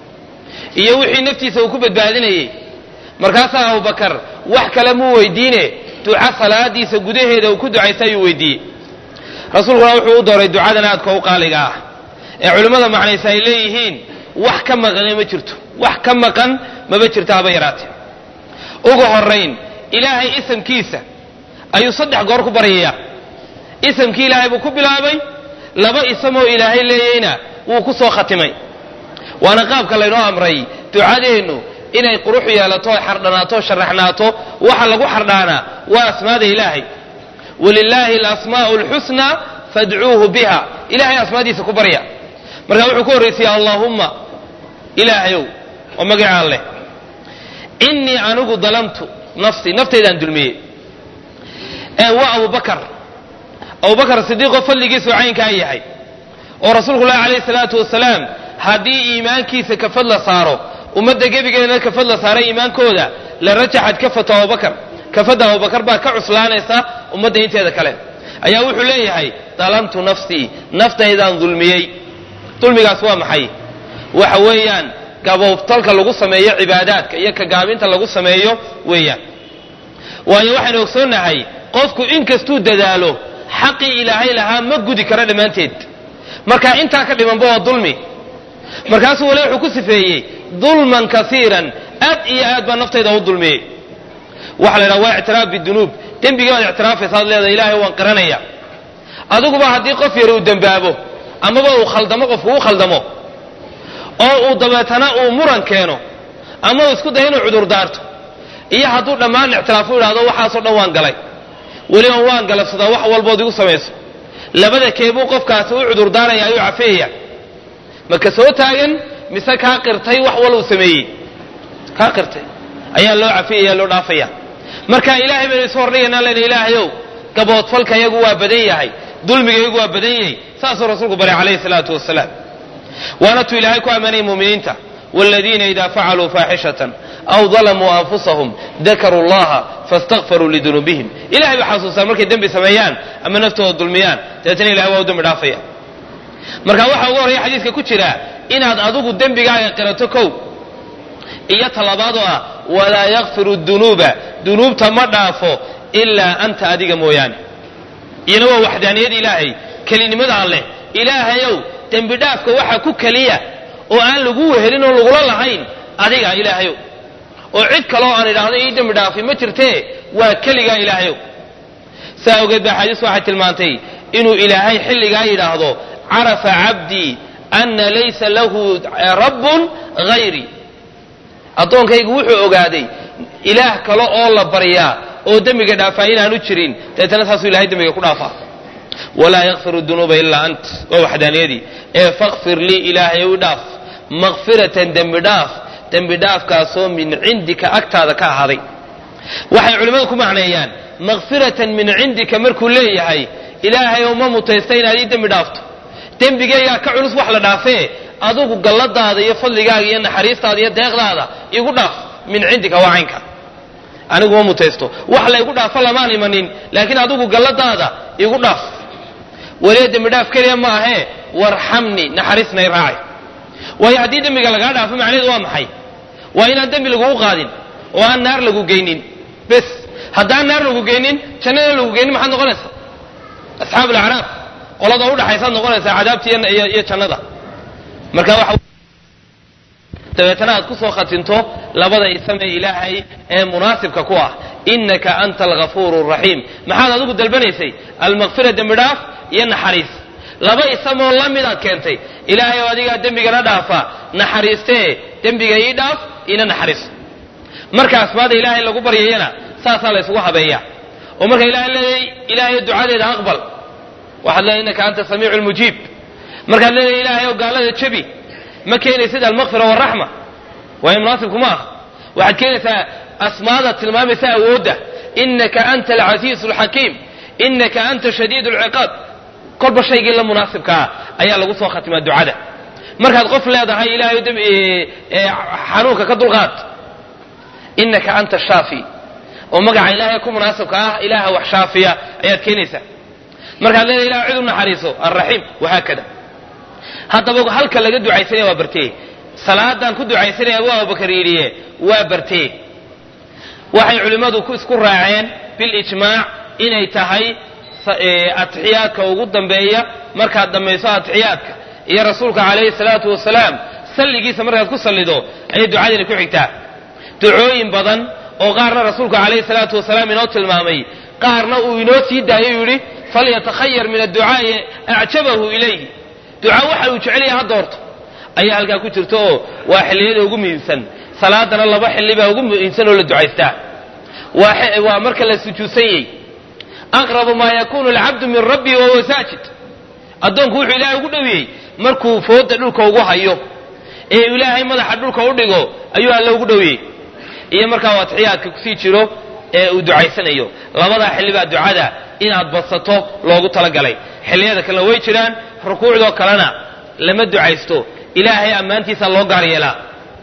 iyo wixii naftiisa uu ku badbaadinayey markaasaa abubakar wax kale muu weydiine duca salaadiisa gudaheeda uu ku ducaysta ayuu weydiiyey rasuulkuna wuxuu u dooray ducadan aadka u qaaliga ah ee culimmada macnaysa ay leeyihiin wax ka maqane ma jirto wax ka maqan maba jirto haba yaraatee ugu horayn ilaahay isamkiisa ayuu saddex goor ku baryayaa isamkii ilaahay buu ku bilaabay laba isamoo ilaahay leeyeyna wuu ku soo khatimay waana qaabka laynoo amray ducadeennu inay qurux yeelato xardhanaato sharaxnaato waxa lagu xardhaanaa waa asmaada ilaahay walilaahi alasmaa'u alxusnaa fadcuuhu biha ilahay asmaadiisa ku barya markaa wuxuu ku horraysiya allaahumma ilaahayow oo magacaan leh innii anigu dalamtu nafsii naftaydaan dulmiyey ee waa abubakar abubakar sidiiqoo fadligiisu caynkaa yahay oo rasuulku llahi calayhi salaatu wasalaam haddii iimaankiisa kafad la saaro ummadda gebigeedana kafad la saaray iimaankooda la rajaxad kafatu abubakar kafadda abubakar baa ka cuslaanaysa ummadda inteeda kale ayaa wuxuu leeyahay dalamtu nafsii naftaydaan dulmiyey dulmigaas waa maxay waxa weeyaan gaboobtalka lagu sameeyo cibaadaadka iyo kagaabinta lagu sameeyo weeyaan waayo waxaynu ogsoonnahay qofku inkastuu dadaalo xaqii ilaahay lahaa ma gudi karo dhammaanteed marka intaa ka dhimanba waa dulmi markaasuu wali wuxuu ku sifeeyey dulman kasiiran aad iyo aad baa naftayda u dulmiyey waxa la yidhaha waa ictiraaf bidunuub dembigii baad ictiraafaysaad leedahay ilaahay waan qiranaya adiguba haddii qof yari uu dembaabo amaba uu khaldamo qofku u khaldamo oo uu dabeetana uu muran keeno ama uu isku dayo inuu cudur daarto iyo hadduu dhammaan ictiraafo idhahdo waxaasoo dhan waan galay weliba waan galabsadaa wax walbood igu samayso labada keebuu qofkaasi u cudur daaraya ayuu cafeeyaya marka soo taagan mise kaa qirtay wax wal uu sameeyey kaa qirtay ayaa loo cafeeyaya loo dhaafaya marka ilaahay baynu isu hordhigaynaa lena ilaahayow gaboodfalka iyagu waa badan yahay dulmiga iyagu waa badan yahay saasuu rasuulku baray calayhi salaatu wasalaam waana tuu ilaahay ku ammaanayay muuminiinta waaladiina idaa facaluu faaxishatan aw dalamuu anfusahum dakaruu llaha faاstakfaruu lidunuubihim ilahay ba xasuustaan markay dembi sameeyaan ama naftooda dulmiyaan dabeetana ilahay waa u dembi dhaafaya marka waxaa ugu horraya xadiiska ku jira inaad adigu dembigaaga qirato kow iyo talabaad oo ah walaa yakfiru dunuuba dunuubta ma dhaafo ilaa anta adiga mooyaane iyana waa waxdaaniyad ilaahay kelinimada alleh ilaahayow dembi dhaafka waxa ku keliya oo aan lagu wehelin oo lagula lahayn adiga ilaahayow oo cid kaloo aan idhaahdo ii dembi dhaafi ma jirtee waa keligaa ilaahayow saa ogeed baa xadiis waxay tilmaantay inuu ilaahay xilligaa yidhaahdo carafa cabdii ana laysa lahu rabbun hayri addoonkaygu wuxuu ogaaday ilaah kale oo la baryaa oo dembiga dhaafaa inaanu jirin deetana saasuu ilahay dembiga ku dhaafaa walaa yakfiru dunuuba ilaa ant waa waxdaaniyadii ee fakfir lii ilaahay u dhaaf makfiratan dembi dhaaf dembi dhaafkaasoo min cindika agtaada ka ahaaday waxay culimmadu ku macneeyaan makfiratan min cindika markuu leeyahay ilaahay uma mutaysta inaad ii dembi dhaafto dembigaygaa ka culus wax la dhaafee adugu galladaada iyo fadligaaga iyo naxariistaada iyo deeqdaada igu dhaaf min cindika waa caynka anigu ma mutaysto wax laygu dhaafo lamaan imanin laakiin adugu galladaada igu dhaaf waliya dembi dhaaf keliya ma ahee warxamni naxariisnay raacay waayo haddii dembiga lagaa dhaafo macnaheedu waa maxay waa inaan dembi lagugu qaadin oo aan naar lagu geynin bes haddaan naar lagu geynin jannada lagu geynin maxaad noqonaysaa asxaabu alacraaf qolada udhaxaysaad noqonaysaa cadaabta iyo jannada marka waxa dabeetana aad ku soo khatinto labada isame ilaahay ee munaasibka ku ah innaka anta alghafuuru raxiim maxaad adigu dalbanaysay almaqfira dembi dhaaf iyo naxariis laba isamoo la midaad keentay ilaahay oo adigaa dembigana dhaafa naxariistee dembiga ii dhaaf ina naxariis marka asmaada ilaahay lagu baryayana saasaa la isugu habeeyaa oo marka ilahay leeyahay ilaahay ducadeeda aqbal waxaad leedahay innaka anta samiicu lmujiib markaad leedahay ilaahay oo gaalada jabi ma keenaysid almaqfira waraxma waayo munaasibku ma aha waxaad keenaysaa asmaada tilmaamaysa awoodda innaka anta alcasiizu alxakiim innaka anta shadiid alciqaab kolba shaygii la munaasibkaa ayaa lagu soo khatimaa ducada markaad qof leedahay ilaahay xanuunka ka dulqaad innaka anta shaafi oo magaca ilaahay ku munaasibka ah ilaaha wax shaafiya ayaad keenaysaa markaad leedahay ilahay cid u naxariiso alraxiim wahaakada haddaba halka laga ducaysanaya waa bartee salaadan ku ducaysanaya waa abubakar yidhiye waa bartee waxay culimmadu isku raaceen bilijmaac inay tahay atixiyaadka ugu dambeeya markaad dhammayso atixiyaadka iyo rasuulka calayhi salaatu wasalaam salligiisa markaad ku sallido ayay ducadani ku xigtaa ducooyin badan oo qaarna rasuulku calayhi salaatu wasalaam inoo tilmaamay qaarna uu inoo sii daayo yidhi falyatakhayar min adducaa'i acjabahu ilayhi duca waxa uu jecel yahay ha doorto ayaa halkaa ku jirta oo waa xilliyada ugu muhiimsan salaadana laba xilli baa ugu muhiimsan oo la ducaystaa waa marka la sujuudsan yahay aqrabu maa yakunu alcabdu min rabbihi wahuwa saajid addoonku wuxuu ilaahay ugu dhowiyey markuu fooda dhulka ugu hayo ee ilaahay madaxa dhulka u dhigo ayuu alla ugu dhowiyey iyo markaa waa taxiyaadka kusii jiro ee uu ducaysanayo labadaa xilli baa ducada inaad badsato loogu talagalay xilliyada kalena way jiraan rukuucdoo kalena lama ducaysto ilaahay ammaantiisa loo gaar yeelaa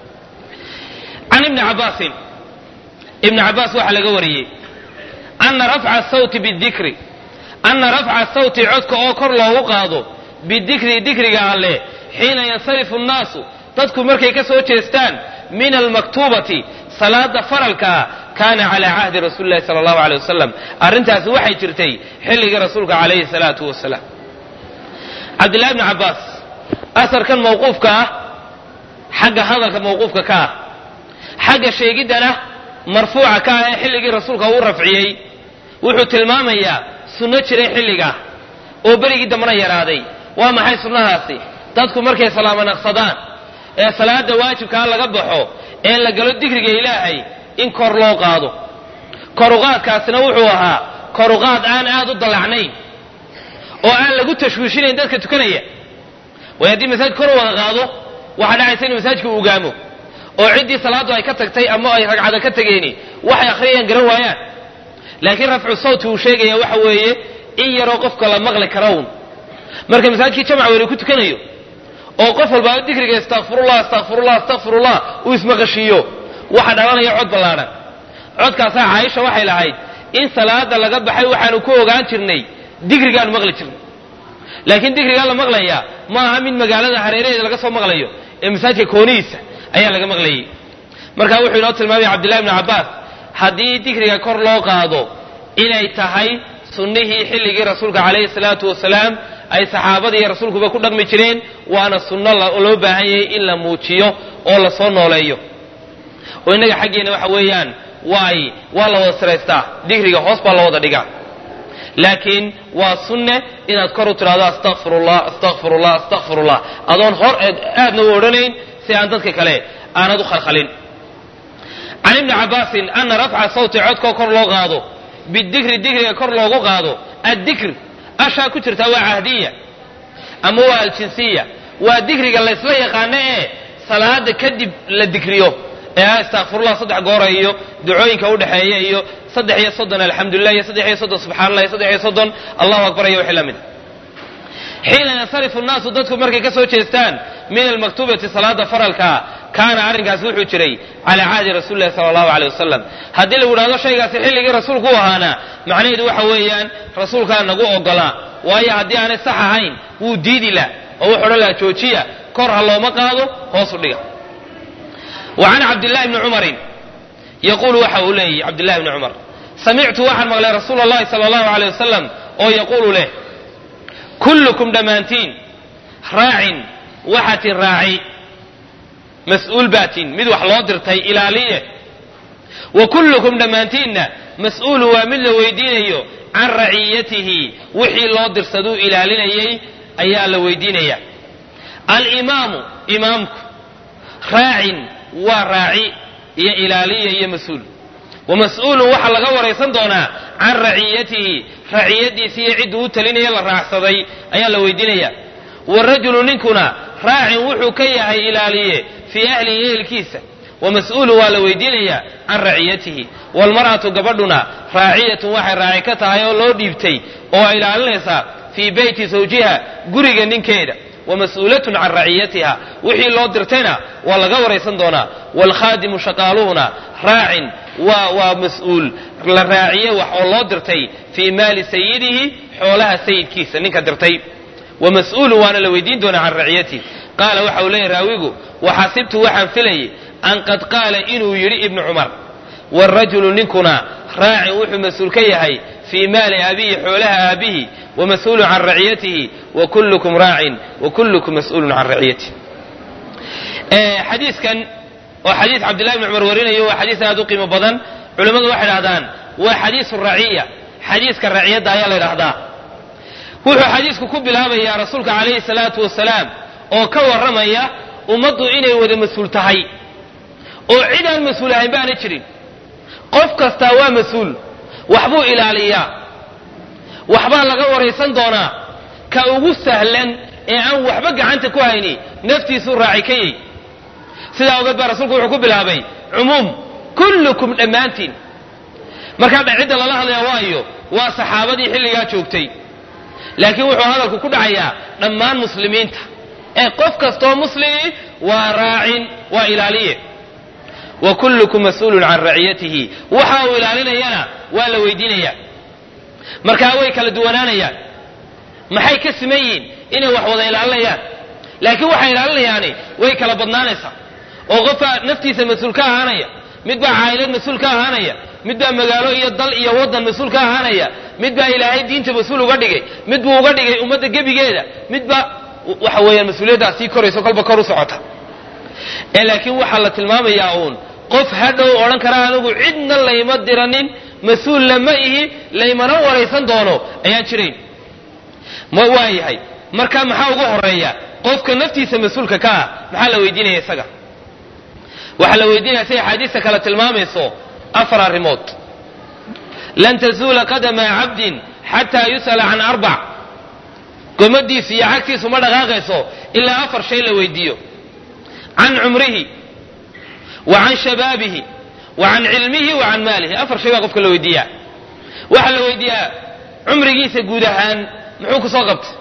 can ibni cabbaasin ibni cabbaas waxaa laga wariyey ana rafca sawti bidikri ana rafca sawti codka oo kor loogu qaado bidikri dikriga alleh xiina yansarifu nnaasu dadku markay ka soo jeestaan min almaktuubati salaada faralkaa kaana calaa cahdi rasuuli llahi sala allahu aleyh wasalam arrintaasi waxay jirtay xilligii rasuulka calayhi salaatu wasalaam cabdillahi bni cabbaas asarkan mawquufka ah xagga hadalka mawquufka ka ah xagga sheegiddana marfuuca ka ah ee xilligii rasuulka uu rafciyey wuxuu tilmaamayaa sunno jiray xilligaa oo berigii dambana yaraaday waa maxay sunnahaasi dadku markay salaamo naqsadaan ee salaada waajibkaa laga baxo ee la galo dikriga ilaahay in kor loo qaado koruqaadkaasina wuxuu ahaa koruqaad aan aad u dallacnayn oo aan lagu tashwiishinayn dadka tukanaya way haddii masaajid kor u wada qaado waxaa dhacaysa in masaajidka uu ugaamo oo ciddii salaaddu ay ka tagtay ama ay ragcada ka tegeeni waxay akhriyayaan garan waayaan laakiin rafcu sawti uu sheegaya waxa weeye in yaroo qofka la maqli karawn marka masaajidkii jamc weyne ku tukanayo oo qof walbaa dikriga istakfirullah istakfirullah istakfirullah uu ismaqashiiyo waxa dhalanaya cod ballaadhan codkaasaa caaisha waxay lahayd in salaada laga baxay waxaanu ku ogaan jirnay dikrigaanu maqli jirnay laakiin dikrigaa la maqlayaa ma aha mid magaalada hareeraheeda laga soo maqlayo ee masaajidka koonihiisa ayaa laga maqlayay marka wuxuu inoo tilmaamaya cabdillahi bni cabbaas haddii dikriga kor loo qaado inay tahay sunnihii xilligii rasuulka calayhi salaatu wasalaam ay saxaabada iyo rasuulkuba ku dhaqmi jireen waana sunno loo baahan yahay in la muujiyo oo la soo nooleeyo oo innaga xaggeena waxa weeyaan waay waa la wada siraystaa dikriga hoos baa la wada dhigaa laakiin waa sunne inaad kor u tidhahdo astakfirullah astakfirullah astakfirullah adoon hor aadna u odhanayn si aan dadka kale aanad u khalkhalin can ibni cabaasin ana rafca sawti codkoo kor loo qaado bidikri dikriga kor loogu qaado addikr ashaa ku jirtaa waa cahdiya ama waa aljinsiya waa dikriga laysla yaqaano ee salaada kadib la dikriyo ee astaghfirullah saddex goor iyo ducooyinka u dhaxeeya iyo saddex iyo soddon alxamdulillah iyo saddex iyo soddon subxaanallah iyo saddex iyo soddon allahu akbar iyo wixii la mid xiina yansarifu nnaasu dadku markay ka soo jeestaan min almaktubati salaada faralka kaana arrinkaasi wuxuu jiray calaa caadi rasuulillahi sala allahu aleyh wasalam haddii lagu idhahdo shaygaasi xilligii rasuulku u ahaana macnaheedu waxa weeyaan rasuulkaa nagu ogolaa waayo haddii aanay sax ahayn wuu diidi lah oo wuxu odhan laha joojiya kor ha looma qaado hoosu dhiga wa can cabdillahi bni cumarin yaquulu waxa uu leeyahy cabdillahi bni cumar samictu waxaan maqlay rasuula allahi sala allahu aleyh wasalam oo yaquulu leh kullukum dhammaantiin raacin waxaatin raaci mas-uul baatin mid wax loo dirtay ilaaliye wa kullukum dhammaantiinna mas-uulu waa mid la weydiinayo can raciyatihi wixii loo dirsaduu ilaalinayay ayaa la weydiinaya alimaamu imaamku raacin waa raaci iyo ilaaliya iyo mas-uul wamas-uulun waxaa laga waraysan doonaa can raciyatihi raciyadiisi iyo cidduu u talinaya la raacsaday ayaa la weydiinaya warajulu ninkuna raacin wuxuu ka yahay ilaaliye fii ahlihi ehelkiisa wamas-uulu waa la weydiinaya can raciyatihi waalmar'atu gabadhuna raaciyatun waxay raaci ka tahay oo loo dhiibtay oo ay ilaalinaysaa fii beyti zawjiha guriga ninkeeda wamas-uulatun can raciyatiha wixii loo dirtayna waa laga waraysan doonaa waalkhaadimu shaqaaluhuna raacin waa waa mas-uul la raaciye wax oo loo dirtay fii maali sayidihi xoolaha sayidkiisa ninka dirtay wamas-uulun waana la weydiin doonaa can raciyatihi qaala waxa uu leeyahy raawigu waxasibtu waxaan filayay an qad qaala inuu yidhi ibnu cumar waalrajulu ninkuna raacin wuxuu mas-uul ka yahay fii maali abihi xoolaha aabihi wamas-uulun can raciyatihi wakullukum raacin wakullukum mas-uulun can raciyatihi xadiiskan oo xadiis cabdillahi bni cumar warinayo waa xadiis aad u qiimo badan culimmadu waxay dhahdaan waa xadiisu raciya xadiiska raciyadda ayaa la ydhahdaa wuxuu xadiisku ku bilaabayaa rasuulka calayhi salaatu wasalaam oo ka warramaya ummaddu inay wada mas-uul tahay oo cid aan mas-uul ahayn baana jirin qof kastaa waa mas-uul waxbuu ilaaliyaa waxbaa laga waraysan doonaa ka ugu sahlan ee aan waxba gacanta ku hayni naftiisuu raaci ka yey sidaa ogeed baa rasuulku wuxuu ku bilaabay cumuum kullukum dhammaantiin markaa cidda lala hadlaya waayo waa saxaabadii xilligaa joogtay laakiin wuxuu hadalku ku dhacayaa dhammaan muslimiinta ee qof kastoo muslimi waa raacin waa ilaaliye wa kullukum mas-uulun can raciyatihi waxa uu ilaalinayana waa la weydiinaya markaa way kala duwanaanayaan maxay ka siman yihiin inay wax wada ilaalinayaan laakiin waxay ilaalinayaani way kala badnaanaysaa oo qofka naftiisa mas-uul ka ahaanaya mid baa caa'ilad mas-uul ka ahaanaya mid baa magaalo iyo dal iyo waddan mas-uul ka ahaanaya mid baa ilaahay diinta mas-uul uga dhigay mid buu uga dhigay ummadda gebigeeda mid baa waxa weeyaan mas-uuliyaddaas sii korayso kolba kor u socota ee laakiin waxaa la tilmaamayaa uun qof hadhow odhan kara anigu cidna layma diranin mas-uulna ma ihi laymana waraysan doono ayaan jirayn ma waayahay marka maxaa ugu horeeya qofka naftiisa mas-uulka ka ah maxaa la weydiinaya isaga waxaa la weydiinaya si axaadiista kale tilmaamayso afar arrimood lan tazuula qadama cabdin xataa yus'ala can arbac gomadiisu iyo cagtiisu ma dhaqaaqayso ilaa afar shay la weydiiyo can cumrihi wa can shabaabihi wa can cilmihi wa can maalihi afar shay baa qofka la weydiiyaa waxaa la weydiiyaa cumrigiisa guud ahaan muxuu ku soo qabtay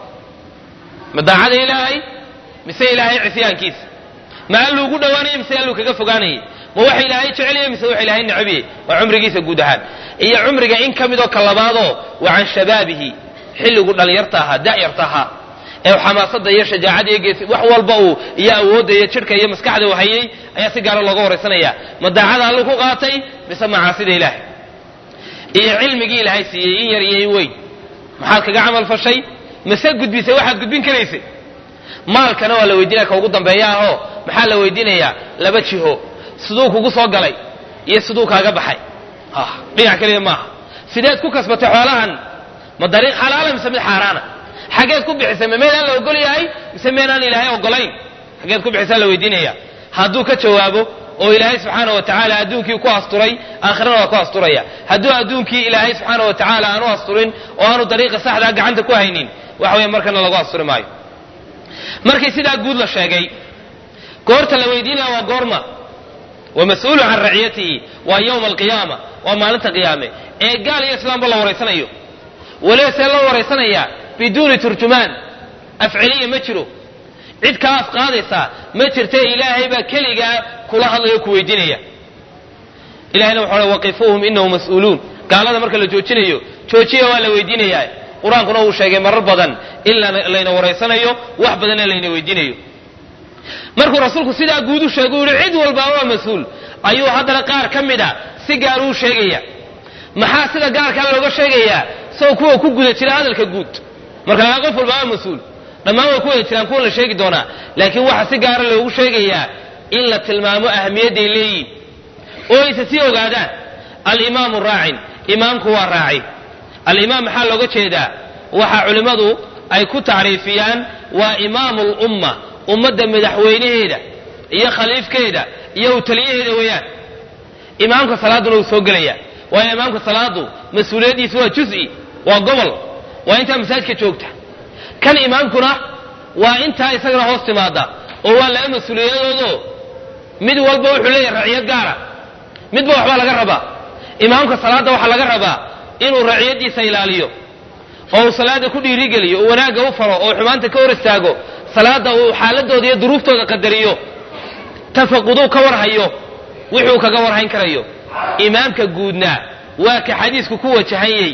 ma daacada ilaahay mise ilaahay cisyaankiisa ma alluu ugu dhowaanaya mise alluu kaga fogaanayay ma waxa ilaahay jecelaya mise waxa ilaahay necabiyey waa cumrigiisa guud ahaan iyo cumriga in ka midoo ka labaadoo wa can shabaabihi xilligu dhallinyarta ahaa da'yarta ahaa ee xamaasadda iyo shajaacada iyo geesi wax walba uu iyo awoodda iyo jidhka iyo maskaxda uu hayay ayaa si gaara looga waraysanaya ma daacada alluu ku qaatay mise macaasida ilaahay iyo cilmigii ilaahay siiyey in yar iyo in weyn maxaad kaga camal fashay mase gudbisay waxaad gudbin karaysay maalkana waa la weydiinaya ka ugu dambeeya ahoo maxaa la weydiinayaa laba jiho siduu kugu soo galay iyo siduu kaaga baxay dhinac keliya maaha sideed ku kasbatay xoolahan ma dariiq xalaala mise mid xaaraana xageed ku bixisay ma meelaan la ogol yahay mise meelaan ilaahay ogolayn xageed ku bixisay la weydiinaya hadduu ka jawaabo oo ilaahay subxaanahu wa tacaala adduunkii ku asturay aakhirana waa ku asturaya hadduu adduunkii ilaahay subxaanahu wa tacaala aanu asturin oo aanu dariiqa saxdaa gacanta ku haynin waxa weeye markana lagu asturi maayo markii sidaa guud la sheegay goorta la weydiinaya waa goorma ومسؤول عن رعيته ويوم القيامة ومالنت قيامة إيه قال يا إسلام بالله وريسانيو وليس الله وريسانيا بدون ترجمان أفعلية مجرو عد كاف قادسة مجرتي إلهي بكلقة كلها الله يكوي دينيا إلهي نوحنا وقفوهم إنهم مسؤولون قال هذا مركز لجوتينيو جوتيه ولا ويدينيا قرآن كنوه شيء مربضا إلا لينا وريسانيو وحبدنا لينا ويدينيو markuu rasuulku sidaa guud u sheegay uu cid walba waa mas'uul ayuu hadana qaar kamida si gaar u sheegaya maxaa sida gaarka looga sheegaya soo kuwa ku guda jira hadalka guud marka laga qof walba waa mas'uul dhamaan way ku wada jiraan kuwa la sheegi doona laakiin waxa si gaar loogu sheegaya in la tilmaamo ahmiyadda leeyihiin oo ay si ogaadaan al-imaam ar-raa'in imaamku waa raaci al-imaam maxaa looga jeedaa waxa culimadu ay ku taariifiyaan waa imaamul umma ummadda madaxweynaheeda iyo khaliifkeeda iyo taliyaheeda weeyaan imaamka salaaduna uu soo galaya waa imaamka salaadu mas'uuliyadiisu waa juz'i waa gobol waa inta masaajidka joogta kan imaamkuna waa inta isagana hoos timaada oo waa la mas'uuliyadoodo mid walba wuxuu leeyahay raciyad gaara midba waxba laga rabaa imaamka salaada waxa laga rabaa inuu raciyadiisa ilaaliyo oo salaada ku dhiirigeliyo oo wanaaga u faro oo xumaanta ka hor istaago salaada uu xaaladooda iyo duruuftooda qadariyo tafaqudu ka warhayo wuxuu kaga warhayn karayo imaamka guudna waa ka xadiisku ku wajahayay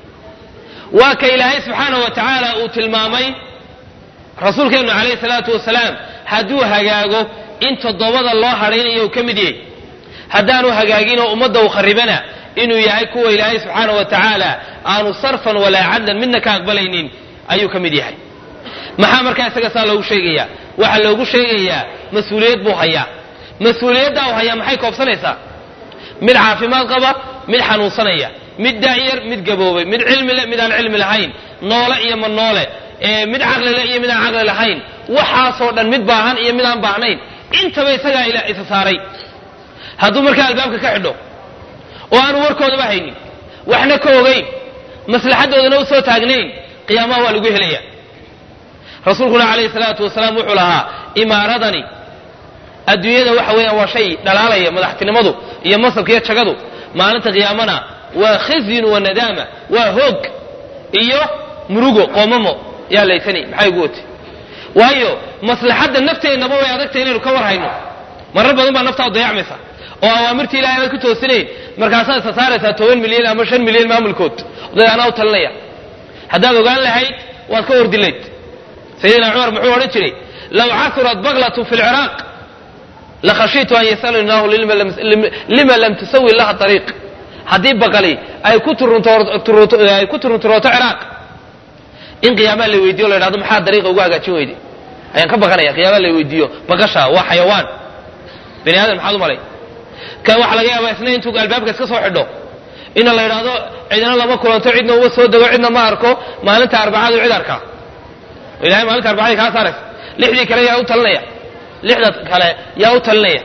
waa ka ilaahay subxaanahu wa tacaala uu tilmaamay rasuulkeenu calayhi salaatu wasalaam hadduu hagaago in toddobada loo hadhaynayo ka mid yahay haddaanu hagaaginoo ummadda uu kharibana inuu yahay kuwa ilaahay subxaanahu wa tacaala aanu sarfan walaa cadlan midna ka aqbalaynin ayuu ka mid yahay maxaa markaa isaga saa loogu sheegayaa waxa loogu sheegayaa mas-uuliyad buu hayaa mas-uuliyadda uu hayaa maxay koobsanaysaa mid caafimaad qaba mid xanuunsanaya mid daa'ir mid gaboobay mid cilmi leh mid aan cilmi lahayn noole iyo ma noole ee mid caqli leh iyo mid aan caqli lahayn waxaasoo dhan mid baahan iyo mid aan baahnayn intaba isagaa ila isa saaray hadduu markaa albaabka ka xidho oo aanu warkoodaba haynin waxna ka ogayn maslaxadoodana u soo taagnayn qiyaamaha waa lagu helaya rasuulkuna calayhi salaatu wasalaam wuxuu lahaa imaaradani adduunyada waxa weeyaan waa shay dhalaalaya madaxtinimadu iyo masabka iyo jagadu maalinta qiyaamana waa khizyun wa nadaama waa hoog iyo murugo qoomamo yaa laytani maxay ugu wati waayo maslaxadda nafteennaba way adagtahay inaynu ka warhayno marar badan baa naftaa dayacmaysa oo awaamirta ilaahay bay ku toosinayn markaasaa isa saaraysaa toban milyan ama shan milyan maamulkood dad anaa u talinaya haddaad ogaan lahayd waad ka wardilayd سيدنا عمر محمود رجلي لو عثرت بغلة في العراق لخشيت أن يسأل الله لما لم تسوي لها طريق حديب بغلي أي كتر أي كتر تروت عراق إن قياما اللي ويديو لأن هذا محاد طريق وقاقا شو ويدي أي كبغني يا قياما اللي ويديو بقشة وحيوان بني هذا محاد مالي كان واحد لقيا اثنين توقع الباب كسكسو حدو إن الله يرادو عندنا الله ما كلنا عندنا وسود وعندنا ما أركو ما أنت أربعة وعد أركا ilaahay maalinta arbacada ka saaray lixdii kale yaa u talinaya lixda kale yaa u talinaya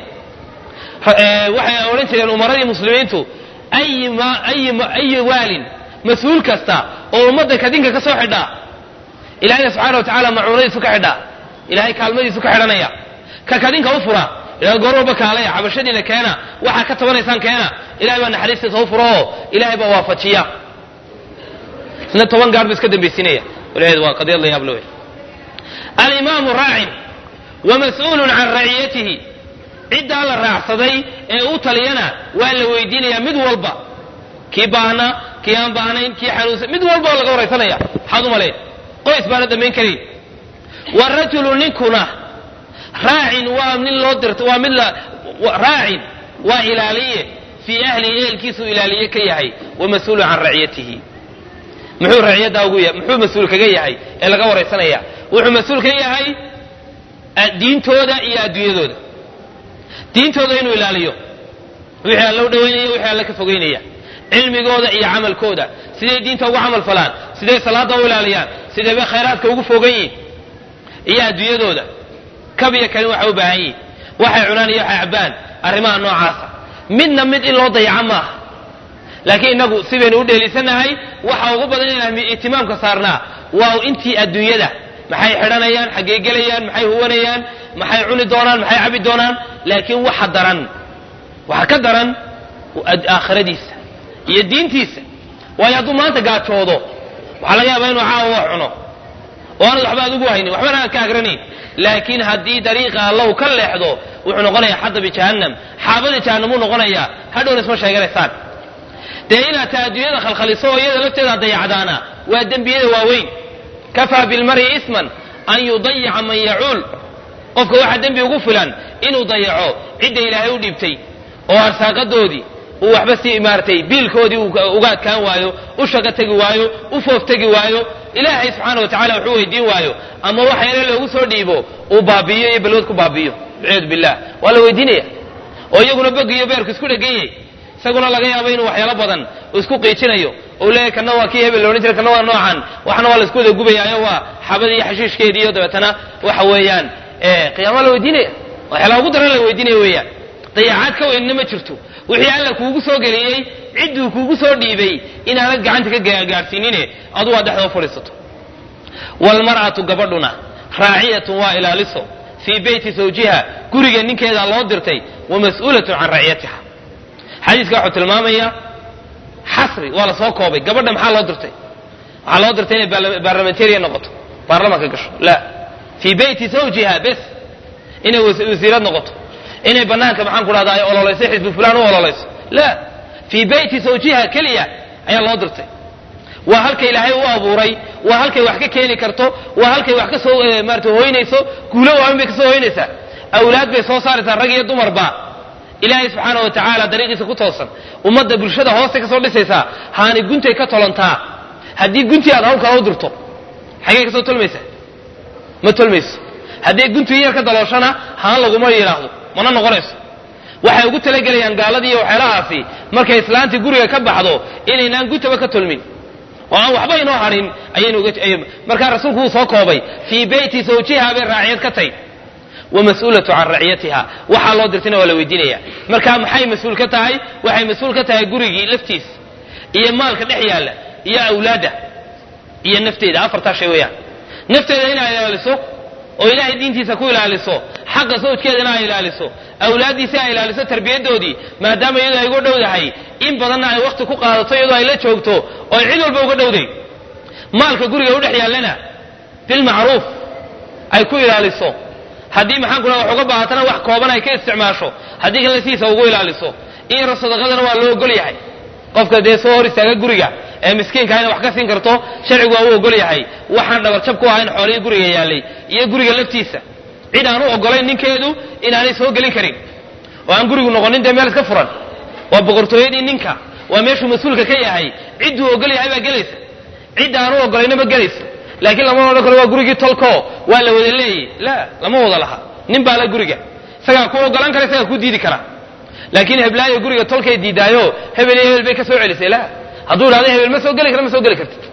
ee waxay oran jireen umaradii muslimiintu ay ma ay ma ay waalin mas'uul kasta oo ummadda kadinka ka soo xidha ilaahay subhanahu wa ta'ala macuunadiisu ka xidha ilaahay kaalmadiisu ka xidhanaya ka kadinka u fura ilaahay goor walba kaalaya xabashadiina keena waxa ka tabanaysaan keena ilaahay baa naxariistiisa u furo ilaahay baa waafajiya isna toban gaar iska dambaysinaya walaheed waa qadiyad la yaab leh الإمام راع ومسؤول عن رعيته عد على الرعصدي أوتلينا ولا ويدين يا مد والبا كي بانا كي أم بانين كي حنوس مد والبا ولا قوري ثنيا حضم عليه قيس بارد من كريم والرجل نكنا راع ومن اللودرت ومن راع وإلالية في أهل الكيس إلالية كيهي ومسؤول عن رعيته محو رعيته وقويا محو مسؤول كيهي إلا قوري ثنيا wuxuu mas'uul ka yahay diintooda iyo adduunyadooda diintooda inuu ilaaliyo wixii alla u dhaweynaya wixii alla ka fogeynaya cilmigooda iyo camalkooda sidee diinta ugu camal falaan sidee salaada u ilaaliyaan sidee bay khayraadka ugu fogeeyeen iyo adduunyadooda kabiya kale waxa u baahan yihiin waxay cunaan iyo waxay cabaan arrimaha noocaasa midna mid in loo dayaca maaha laakiin inagu sibaynu u dheelisanahay waxa ugu badan inaan ihtimaamka saarnaa waa intii adduunyada maxay xidhanayaan xaggee gelayaan maxay huwanayaan maxay cuni doonaan maxay cabi doonaan laakiin waxa daran waxa ka daran aakhiradiisa iyo diintiisa waayo hadduu maanta gaajoodo waxaa laga yaabaa inuu caawa wax cuno oo aanad waxba adigu haynin waxbana aan ka agranayn laakiin haddii dariiqa allahu ka leexdo wuxuu noqonayaa xadabi jahannam xaabadii jahannamuu noqonayaa hadhowna isma sheeganaysaan dee inaad taa adduunyada khalkhaliso oo iyada lafteeda dayacdaana waa dembiyada waaweyn kafaa bilmari isman an yudayica man yacuul qofka waxaa dembi ugu filan inuu dayaco cidda ilaahay u dhiibtay oo arsaaqadoodii uu waxba sii maartay biilkoodii uga adkaan waayo u shaqo tegi waayo u foof tegi waayo ilaahay subxaana wa tacala wuxuu weydiin waayo ama waxa yare loogu soo dhiibo uu baabi'iyo iyo balwad ku baabi'iyo walciyaadu billah waa la weydiinaya oo iyaguna bog iyo beerku isku dhegan yahay isaguna laga yaabo inuu waxyaalo badan uu isku qiijinayo oo leeyahay kana waa kii hebel loodhan jiray kana waa noocan waxna waa la isku wada gubayaayo waa xabadii iyo xashiishkeedii iyo dabeetana waxa weeyaan qiyaama la weydiinaya waxyaalaha ugu daran la weydiinaya weeyaan dayacaad ka weynna ma jirto wixii alla kuugu soo geliyey cidduu kuugu soo dhiibay inaanad gacanta ka gaadhsiinine adu waa dhexdoo fadhiisato waalmar'atu gabadhuna raaciyatun waa ilaaliso fii beyti zawjiha guriga ninkeedaa loo dirtay wa mas'uulatun can raciyatiha xadiiska wuxuu tilmaamaya xasri waa la soo koobay gabadha maxaa loo dirtay waxaa loo dirtay inay baarlamentarian noqoto baarlamaanka gasho la fii beyti zawjiha bes inay wasiirad noqoto inay banaanka maxaan ku dhahdaa ay ololayso xisbi fulaan u ololayso la fii beyti zawjiha keliya ayaa loo dirtay waa halkay ilaahay u abuuray waa halkay wax ka keeni karto waa halkay wax ka soo maarata hoynayso guulo waaweyn bay ka soo hoynaysaa awlaad bay soo saaraysaa rag iyo dumarba ilaahay subxaana wa tacaala dariiqiisa ku toosan ummadda bulshada hoosta ka soo dhisaysaa haani guntay ka tolontaa haddii guntii aad hawl kala u dirto xaggay ka soo tolmaysaa ma tolmayso haddii guntii yar ka dalooshana haan laguma yidhaahdo mana noqonayso waxay ugu talagelayaan gaaladii iyo waxyaalahaasi markay islaantii guriga ka baxdo inaynaan guntaba ka tolmin oo aan waxba inoo hadhin ayaynu markaa rasuulku wuu soo koobay fii beyti zawjiha bay raaciyad ka tahy wamas-uulatu can raciyatiha waxaa loo dirtayna waa la weydiinaya markaa maxay mas-uul ka tahay waxay mas-uul ka tahay gurigii laftiisa iyo maalka dhex yaalla iyo awlaadda iyo nafteeda afartaa shay weeyaan nafteeda inay ilaaliso oo ilaahay diintiisa ku ilaaliso xaqa sawjkeedana ay ilaaliso awlaaddiisa ay ilaaliso tarbiyadoodii maadaama iyadoo ay uga dhowdahay in badanna ay wakti ku qaadato iyadoo ay la joogto oo ay cid walba uga dhowday maalka guriga u dhex yaallana bilmacruuf ay ku ilaaliso haddii maxaan ku dhaha wax uga baahatana wax kooban ay ka isticmaasho haddii kan lasiisa ugu ilaaliso in yaro sadaqadana waa loo ogol yahay qofka dee soo hor istaaga guriga ee miskiinka inay wax ka siin karto sharcigu waa u ogol yahay waxaan dhabarjab ku ahayn xoolihii guriga yaallay iyo guriga laftiisa cid aan u ogolayn ninkeedu inaanay soo gelin karin oo aan gurigu noqonin dee meel iska furan waa boqortooyadii ninka waa meeshuu mas-uulka ka yahay cidduu ogol yahay baa gelaysa cidda aan u ogolayna ma gelaysa laakiin lama odhan karo waa gurigii tolko waa la wada leeyay la lama wada laha nin baa la guriga isagaa ku ogolaan kara isagaa ku diidi kara laakiin heblaayo guriga tolkay diidaayo hebel iyo hebel bay ka soo celisay la hadduu idhahdo hebel ma soo geli kara ma soo geli kartid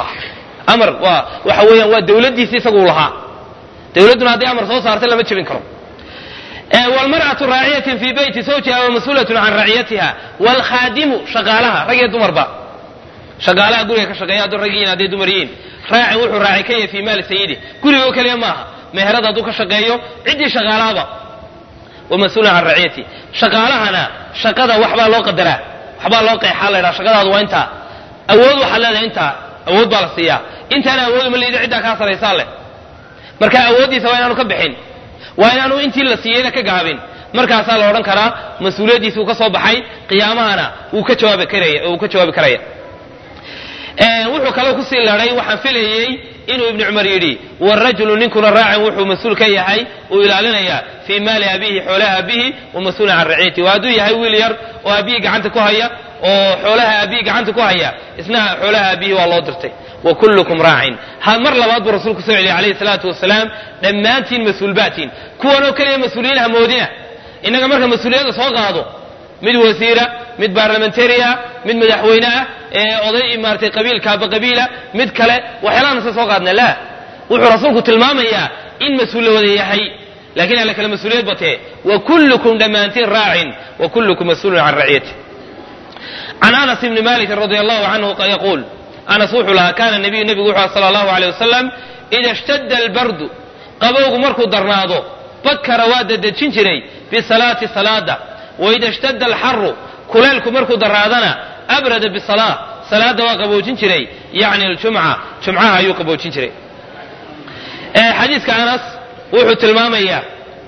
amar waa waxa weeyaan waa dawladdiisi isaguu lahaa dawladduna hadday amar soo saartay lama jebin karo walmar'atu raaciyatin fii beyti zawjiha wa mas-uulatun can raciyatiha waalkhaadimu shaqaalaha rag iyo dumarba shaqaalaha guriga ka shaqeeya hadduu rag yihiin hadday dumar yihiin raaci wuxuu raaci ka yahay fii maali sayidi guriga oo keliya maaha meherada hadduu ka shaqeeyo ciddii shaqaalaaba wa mas-uulan can raciyati shaqaalahana shaqada waxbaa loo qadaraa waxbaa loo qeexaa la ydhaha shaqadaadu waa intaa awood waxaad leedahay intaa awood baa la siiyaa intaana awooduma liida ciddaa kaa saraysaa leh marka awooddiisa waa inaanu ka bixin waa inaanu intii la siiyeyna ka gaabin markaasaa la odhan karaa mas-uuliyaddiisi uu ka soo baxay qiyaamahana wuu ka jawaabi karaya wuu ka jawaabi karaya wuxuu kaloo kusii laday waxaan filayey inuu ibnu cumar yidhi warajulu ninkuna raacin wuxuu mas-uul ka yahay uu ilaalinaya fii maali abihi xoolaha abihi wa mas-uulan can raciyati waa hadduu yahay wiil yar oo aabihii gacanta ku haya oo xoolaha aabihii gacanta ku haya isna xoolaha aabihii waa loo dirtay wa kullukum raacin mar labaad buu rasuulku soo celiyay calayhi salaatu wasalaam dhammaantiin mas-uul baatiin kuwanoo keliya mas-uuliyiin hamoodina innaga marka mas-uuliyadda soo qaado mid wasiira mid baarlamentaria mid madaxweyne ah ee oday maartay qabiil kaaba qabiila mid kale waxyaalahan sa soo qaadna la wuxuu rasuulku tilmaamayaa in mas-uul la wada yahay لكن على كلمة مسؤولية بته وكلكم دمانتين راع وكلكم مسؤول عن رعيته. عن أنس بن مالك رضي الله عنه يقول أنس وحلها كان النبي النبي صلى الله عليه وسلم إذا اشتد البرد قبوغ مركو درناضو فكر وادد تشنجري بصلاة صلاة وإذا اشتد الحر كلالك مركو درناضنا أبرد بالصلاة صلاة وقبو تشنجري يعني الجمعة جمعة أيو قبو تشنجري. آه حديث كأنس وحو تلمامية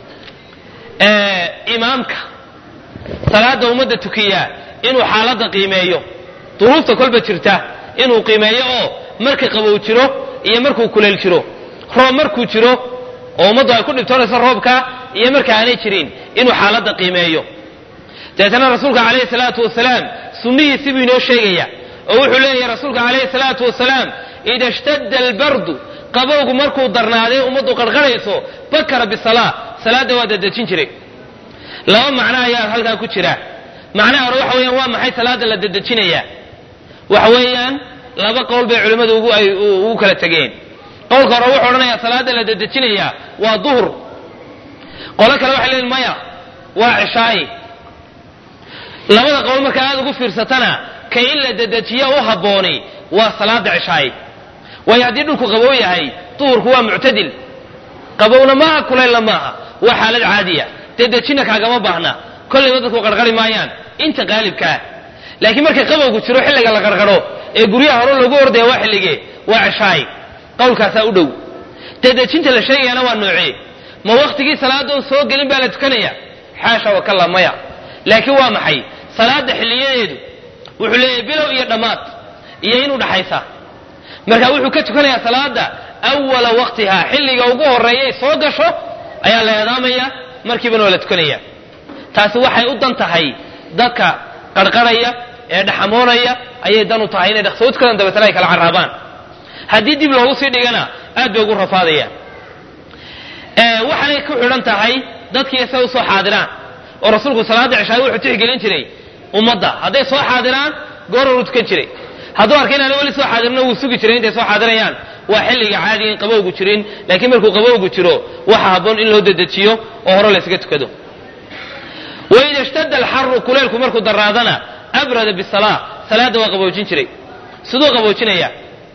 آه إمامك صلاة ومدة تكية إنو حالة قيمية ظروفة كل بترته إنو قيمية أو مركو قبو تشرو إيا مركو كلال تشرو roob markuu jiro oo ummaddu ay ku dhibtoonayso roobka iyo marka aanay jirin inuu xaaladda qiimeeyo. deetana rasuulka calayhi salaatu wasalaam sunnihiisi buu inoo sheegaya oo wuxuu leeyahay rasuulka calayhi salaatu wasalaam ida ishtadda albardu qabowgu markuu darnaaday ummaddu qarqarayso bakara bisalaa salaada waa dadejin jiray. laba macno ayaa halkaa ku jira. macnaha hore waxa weeyaan waa maxay salaada la dadejinayaa? waxa weeyaan laba qowl bay culimmadu ugu ay ugu kala tageen. qowlka hore wuxuu odhanayaa salaada la dadejinayaa waa duhur, qolo kale waxay leeyihin maya waa cishaa'i. labada qowl marka aad ugu fiirsatana ka in la dadejiyo u habbooni waa salaada cishaa'i. waayo haddii dhulku qabow yahay duhurku waa muctadil, qabowna maaha kulaylna maaha, waa xaalad caadiya, dadejina kaagama baahna, kollayba dadku qarqari maayaan inta qaalibkaa. laakiin markay qabowgu jiro xilliga la qarqaro ee guryaha hore lagu ordaya waa xilligee? waa cishaa'i. qowlkaasaa u dhow. dadejinta la sheegayana waa noocee? ma waktigii salaadoon soo gelin baa la tukanaya? xaasha wakalla maya. laakiin waa maxay salaada xilliyadeedu? wuxuu leeyahay bilow iyo dhammaad iyo inuu dhaxaysa. marka wuxuu ka tukanayaa salaada awala waqtihaa, xilliga ugu horreeyay soo gasho ayaa la eedaamaya, markiibana waa la tukanaya. taasi waxay u dan tahay dadka qarqaraya ee dhaxamoonaya ayay dan u tahay inay dhaqso u tukadaan dabeetana ay kala carraabaan. haddii dib loogu sii dhigana aad bay ugu rafaadayaan. waxaanay ku xidhan tahay dadkii say u soo xaadiraan oo rasuulku salaada cishaay wuxuu tixgelin jiray ummadda hadday soo xaadiraan goor horu tukan jiray. hadduu arkay inaana weli soo xaadirna wuu sugi jiray intay soo xaadirayaan. waa xilliga caadiga in qabowgu jirin, laakiin markuu qabowgu jiro waxa habboon in loo dedejiyo oo hore laysaga tukado. waida ishtadda alxaru kuleelku markuu daraadana abrada bisalaa salaada waa qaboojin jiray. siduu qaboojinaya?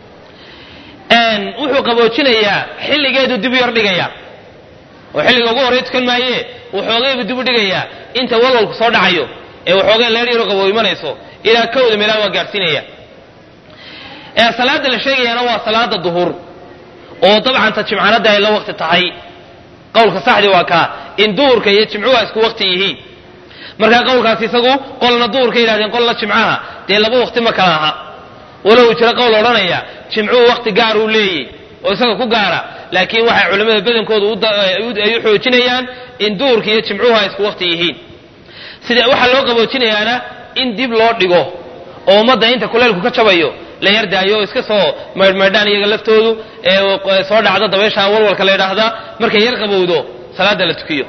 wuxuu qaboojinayaa xilligeedu dib u yar dhigayaa oo xilliga ugu horreey tukan maaye waxoogaybu dib u dhigayaa inta walwalku soo dhacayo ee waxoogay leer yaro qaboo imanayso ilaa kowda meelaa waa gaadhsiinaya. salaada la sheegayana waa salaada duhur oo dabcan ta jimcanada ay la waqti tahay. qowlka saxdi waa kaa in duhurka iyo jimcuhu isku waqti yihiin. markaa qowlkaas isagu qolna duhurka yidhahdeen qolna jimcaha dee laba waqti ma kala aha. walow jira qowl odhanaya jimcuhu waqti gaar uu leeyahy oo isaga ku gaara, laakiin waxay culimmada badankooda ay u xoojinayaan in duhurka iyo jimcuhu ay isku waqti yihiin. sida waxaa loo qaboojinayaana in dib loo dhigo oo ummadda inta kuleelku ka jabayo la yardaayo oo iska soo maydhmaydhaan iyaga laftoodu ee soo dhacda dabeesha walwalka la yidhaahdaa markay yar qabowdo salaada la tukiyo.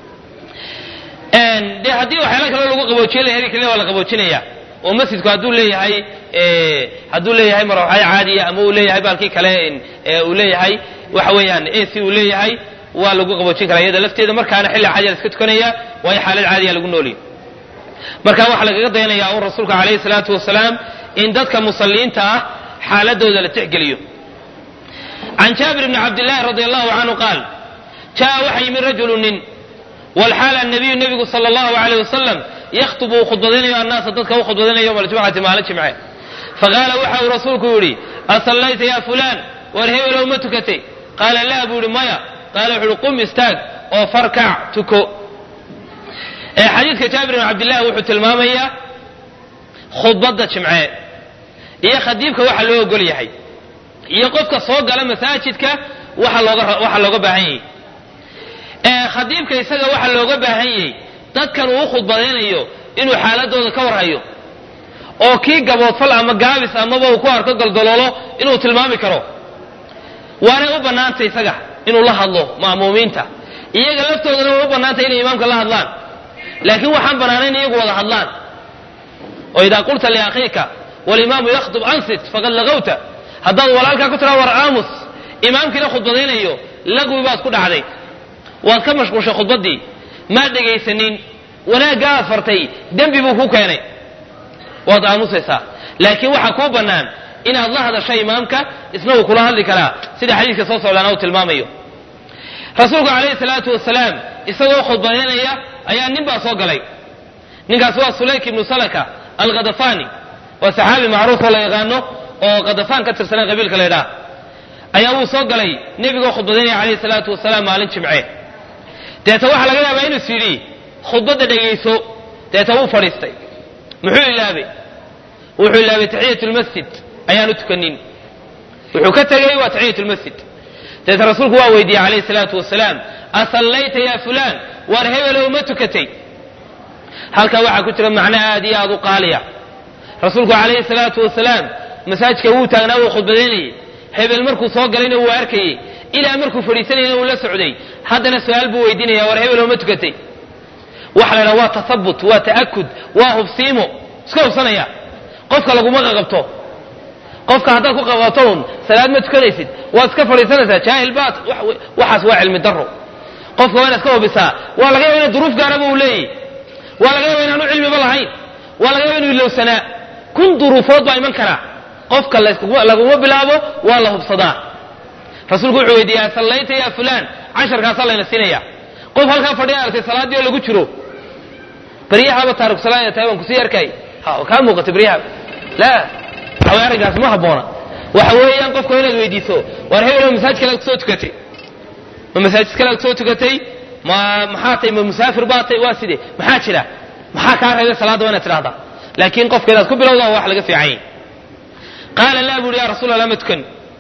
dee haddii waxyaala kaloo lagu qaboojiyo la heri kale waa la qaboojinaya oo masjidku hadduu leeyahay hadduu leeyahay marwaxad caadiya ama uu leeyahay baalkii kale uu leeyahay waxa weeyaan ac uu leeyahay waa lagu qaboojin karaa iyada lafteeda. markaana xilli caadiya la iska tukanaya waayo xaalad caadiya lagu nooliyo. marka waxaa lagaga dayanayaa un rasuulka calayhi salaatu wasalaam in dadka musalliinta ah xaaladooda la tixgeliyo. can jaabir bni cabdillaahi radi allahu canhu qaal jaa waxa yimi rajulu nin walxaal annabiyu nebigu sala allahu alayh wasalam yakhtubu uu khudbadaynayo annaasa dadka u khudbadaynayo yowma aljumcati maalin jimce. faqaala waxa uu rasuulku yidhi asallayta yaa fulaan war hebelow ma tukatay? qaala laa buu yihi maya. qaala wuxu uhi qum istaag oo farkac tuko. xadiidka jaabir bn cabdillahi wuxuu tilmaamayaa khudbadda jimce iyo khadiibka waxa loo ogol yahay iyo qofka soo gala masaajidka waxa looga waxa looga baahan yahay. khadiibka isaga waxa looga baahan yahay dadkan uu khudbadaynayo inuu xaaladooda ka warhayo oo kii gaboodfal ama gaabis amaba uu ku arko galdaloolo inuu tilmaami karo. waanay u bannaantay isaga inuu la hadlo ma'muumiinta, iyaga laftoodana way u bannaantay inay imaamka la hadlaan, laakiin waxaan bannaanayn iyagu wada hadlaan. oo idaa qulta liakhiika walimaamu yakhtub ansit faqad lagawta, haddaad walaalkaa ku tiraa war aamus imaamkiina khudbadaynayo lagwi baad ku dhacday. waad ka mashquulshay khudbaddii maad dhegaysanin wanaaggaa fartay dembi buu ku keenay waad aamusaysaa laakiin waxaa kuu bannaan inaad la hadasho imaamka isna uu kula hadli karaa sida xadiiska soo socdaana uu tilmaamayo rasuulku calayhi salaatu wasalaam isagoo khudbadeynaya ayaa nin baa soo galay ninkaas waa sulayk ibnu salaka alghadafani waa saxaabi macruuf oo la yaqaano oo khadafaan ka tirsanaa qabiilka la yidhaha ayaa wuu soo galay nebigoo khudbadeynaya calayhi salaatu wasalaam maalin jimce deeta waxaa laga yaabaa inuu is yidhi khudbadda dhegayso deeta wuu fadhiistay muxuu ilaabay wuxuu ilaabay taxiyatulmasjid ayaanu tukanin wuxuu ka tegey waa taxiyatulmasjid deeta rasuulku waa weydiiyey calayhi salaatu wasalaam asallayta yaa fulaan waar hebelow ma tukatay halkaa waxaa ku jira macno aad iyo aad u qaaliya rasuulku calayhi salaatu wasalaam masaajidka wuu taagnaa wuu khudbadaynayey hebel markuu soo galayna wuu arkayey ilaa markuu fadhiisanayna wuu la socday haddana su-aal buu weydiinaya war hebelow ma tukatay waxa la ydhaha waa tasabut waa ta'akud waa hubsiimo iska hubsanaya qofka laguma qaqabto qofka haddaad ku qaqabto un salaad ma tukanaysid waad iska fadhiisanaysaa jaahil baad waxaas waa cilmi daro qofka waa inaad iska hubisaa waa laga yaba ina duruuf gaaraba uu leeyahy waa laga yaba inaanu cilmiba lahayn waa laga yaba inuu ilowsanaa kun duruufood baa iman karaa qofka laguma bilaabo waa la hubsadaa rasuulku wuxuu weydiiyaa sallayta yaa fulaan casharkaasaa layna siinaya qof halkaa fadhiya aragtay salaaddii oo lagu jiro baryahaaba taariku salaad tahay waan kusii arkay ha kaa muuqatay baryaha laa hawa arrinkaas ma habboona waxa weeyaan qofka inaad weydiiso waar hebelo masaajid kale kusoo tukatay ma masaajid kale kusoo tukatay ma maxaa tahay ma musaafir baa tahay waa sidee maxaa jira maxaa kaa reebay salaadda waa inaad tidhahdaa laakiin qofka inaad ku bilowdaa wax laga fiican yahay qaala laa buuhi yaa rasuul allah ma tukan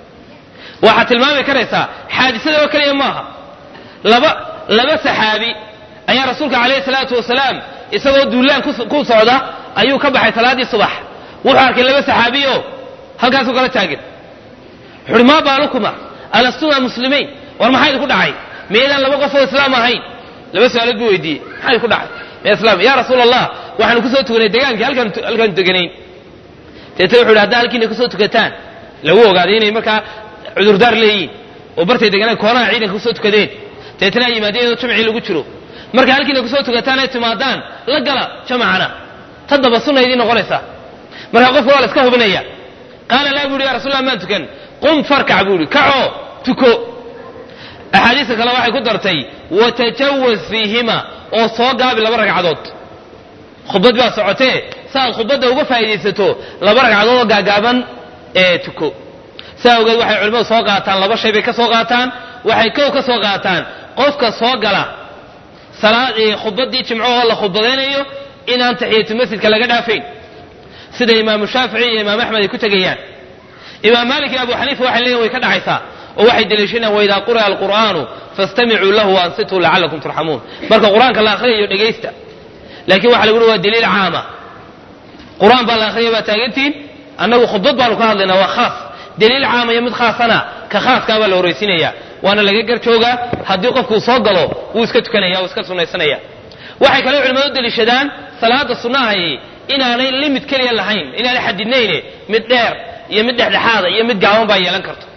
waxaad tilmaami karaysaa xaadisada oo keliya maaha laba laba saxaabi ayaa rasuulka calayhi salaatu wasalaam isagoo duulaan ku socda ayuu ka baxay salaaddii subax wuxuu arkay laba saxaabiyo halkaasuu kala taagan wuxu uhi maa baalukuma alastuma muslimiin war maxaa idinku dhacay miyaydaan laba qof oo islaam ahayn laba su-aalood buu weydiiyey maxaa idinku dhacay miya islaam yaa rasuul allah waxaanu kusoo tukanay degaankii halkaan halkaanu deganayn deeta wuxu uhi haddaa halkiina kusoo tukataan lagu ogaaday inay markaa cudurdaar leeyihin oo bartay deganaan koonaha ciidanka kusoo tukadeen deetana ay yimaadeen iyadoo jamcii lagu jiro marka halkiina kusoo tukataan ay timaadaan la gala jamacana ta daba sunna idiin noqonaysaa marka qofka waa la iska hubinaya qaala laa buuhi ya rasulallah maan tukan qum farkac buuhi kacoo tuko axaadiista kale waxay ku dartay watajawaz fiihima oo soo gaabi laba ragcadood khudbad baa socotee saaad khudbadda uga faa'iidaysato laba ragcadood oo gaagaaban ee tuko saa ogeed waxay culimmadu soo qaataan laba shay bay ka soo qaataan waxay kow ka soo qaataan qofka soo gala salaad khudbaddii jimco oo la khudbadaynayo inaan taxiyatu masjidka laga dhaafayn sida imaamu shaafici iyo imaam axmed ay ku tegayaan imaam maalik iyo abu xaniifa waxay leeyihin way ka dhacaysaa oo waxay deliishanayaan waidaa quri'a alqur'aanu fastamicuu lahu waansituu lacallakum turxamuun marka qur-aanka la akhriyayo dhegaysta laakiin waxa lagu uhi waa daliil caama qur-aan baa la akhriyay baa taagantiin annagu khudbad baanu ka hadlaynaa waa khaas daliil caama iyo mid khaasana ka khaaskaa baa la horaysiinaya waana laga garjoogaa haddii qofkuu soo galo wuu iska tukanaya wuu iska sunnaysanaya waxay kaloo culimmadu deliishadaan salaada sunnahay inaanay limid keliya lahayn inaanay xadidnayne mid dheer iyo mid dhexdhexaada iyo mid gaaban baa yeelan karto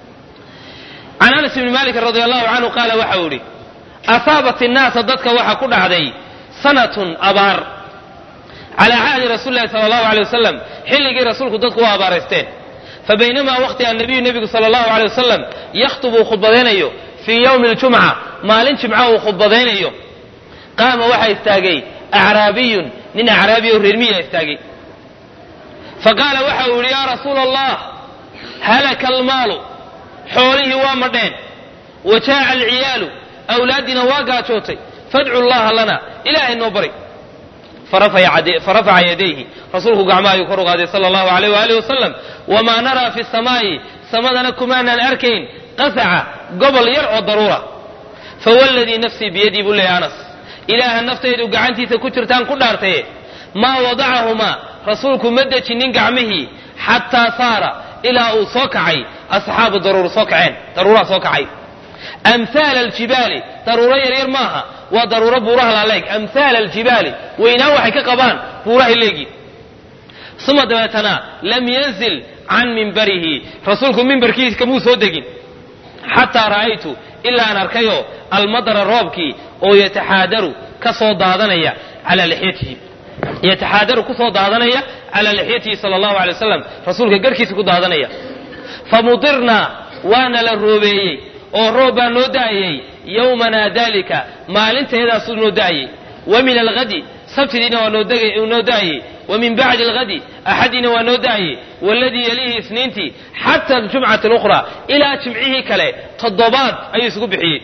can anas ibni malik radi allahu canhu qaala waxa uu idhi asaabat innaasa dadka waxaa ku dhacday sanatun abaar calaa cahdi rasuuli lahi sala allahu alay wasalam xilligii rasuulku dadku u abaaraysteen fabaynamaa waqti annabiyu nebigu sala allahu alay wasalam yakhtubu uu khudbadaynayo fii yowmi aljumca maalin jimca uu khudbadaynayo qaama waxaa istaagay acraabiyun nin acraabiya oo reermiya istaagay faqaala waxa uu yidhi yaa rasuula allah halaka almaalu xoolihii waa madheen wa jaaca alciyaalu awlaaddiina waa gaajootay fadcu llaha lana ilaahay noo bari farafaca yadayhi rasuulku gacmaha ayuu kor u qaaday sala allahu alayh waaalih wasalam wamaa naraa fi samaa'i samadana kumaanaan arkayn qasaca gobol yar oo daruura fawalladii nafsii biyadii buu leeyahy anas ilaaha naftaydu gacantiisa ku jirtaan ku dhaartaye maa wadacahumaa rasuulku ma dejinin gacmihii xataa saara ilaa uu soo kacay asxaabu daruur soo kaceen daruuraha soo kacay amhaala aljibaali daruuro yaryar maaha waa daruuro buuraha laaleeg amhaala aljibaali weynaan waxay ka qabaan buurahay leegi uma dabeetana lam yanzil can mimbarihi rasuulku mimbarkiisa kamuu soo degin xataa ra'aytu إلا أن أركيه المطر الروبكي أو يتحادر كصو دادنيا على لحيته يتحادر كصو دادنيا على لحيته صلى الله عليه وسلم رسولك قركي سكو دادنيا فمطرنا وانا للروبي أو روبا نودايي يومنا ذلك ما لنت هذا صور نودايي ومن الغد سبتنا ونودايي ومن بعد الغد أحدنا ونودايي والذي يليه اثنينتي حتى الجمعة الأخرى إلى جمعه كله تضباط أي سكو بحيه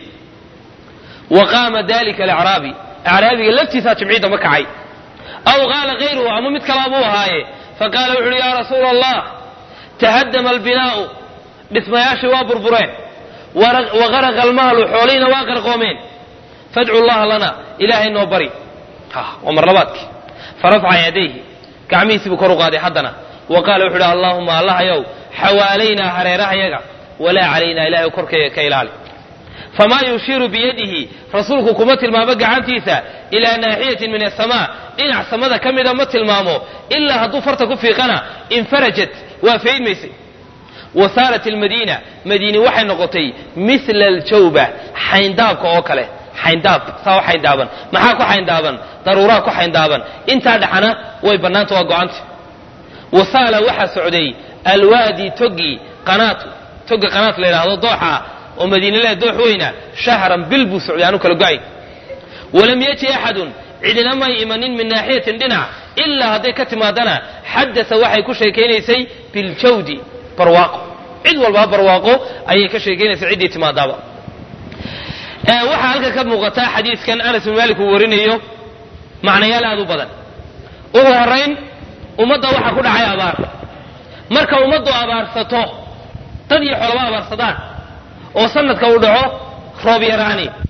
وقام ذلك الأعرابي أعرابي التي ساتمعيد مكعي أو قال غيره أمو متكلاموها هاي فقال يا رسول الله تهدم البناء باسم ياشي وابربرين وغرق المال حولين واقر قومين فادعوا الله لنا إلهي إنه بري ومرلباتك فرفع يديه كعميسي بكرو قادي حدنا وقال وحده اللهم الله يو حوالينا هريرها يقع ولا علينا إلهي كرك كيلالي فما يشير بيده رسولك كمثل ما بقى عن تيسا إلى ناحية من السماء إن عصمد كم إذا مثل مامو إلا هدو فرتك في قنا انفرجت وفيد ميسي وصارت المدينة مدينة وحي نقطي مثل الجوبة حينداب كوكله حينداب ساو حيندابا محاكو حيندابا ضروراكو حيندابا انت دحنا وي بنانت واقعنت وصال وحى سعودي الوادي تقي قناته تقي قناة ليلة هذا ضوحة ومدينة لها دوح وينه شهرا بلبو سعوديانو كالقاي ولم يأتي أحد عندنا ما يمنين من ناحية دنا إلا هذه كتما دنا حدث وحي كشي كينيسي بالجودي برواقو عد والبا برواقو أي كشي كينيسي عدي تما دابا أه وحا هلك كب مغطاء حديث كان أنس بن مالك وورينيو معنى يالا هذو بدن وهو هرين ومضى وحا كل عيا أبار مركا ومضى أبار ستو تدي حلوة أبار صدان وصنت كودعو روبي راني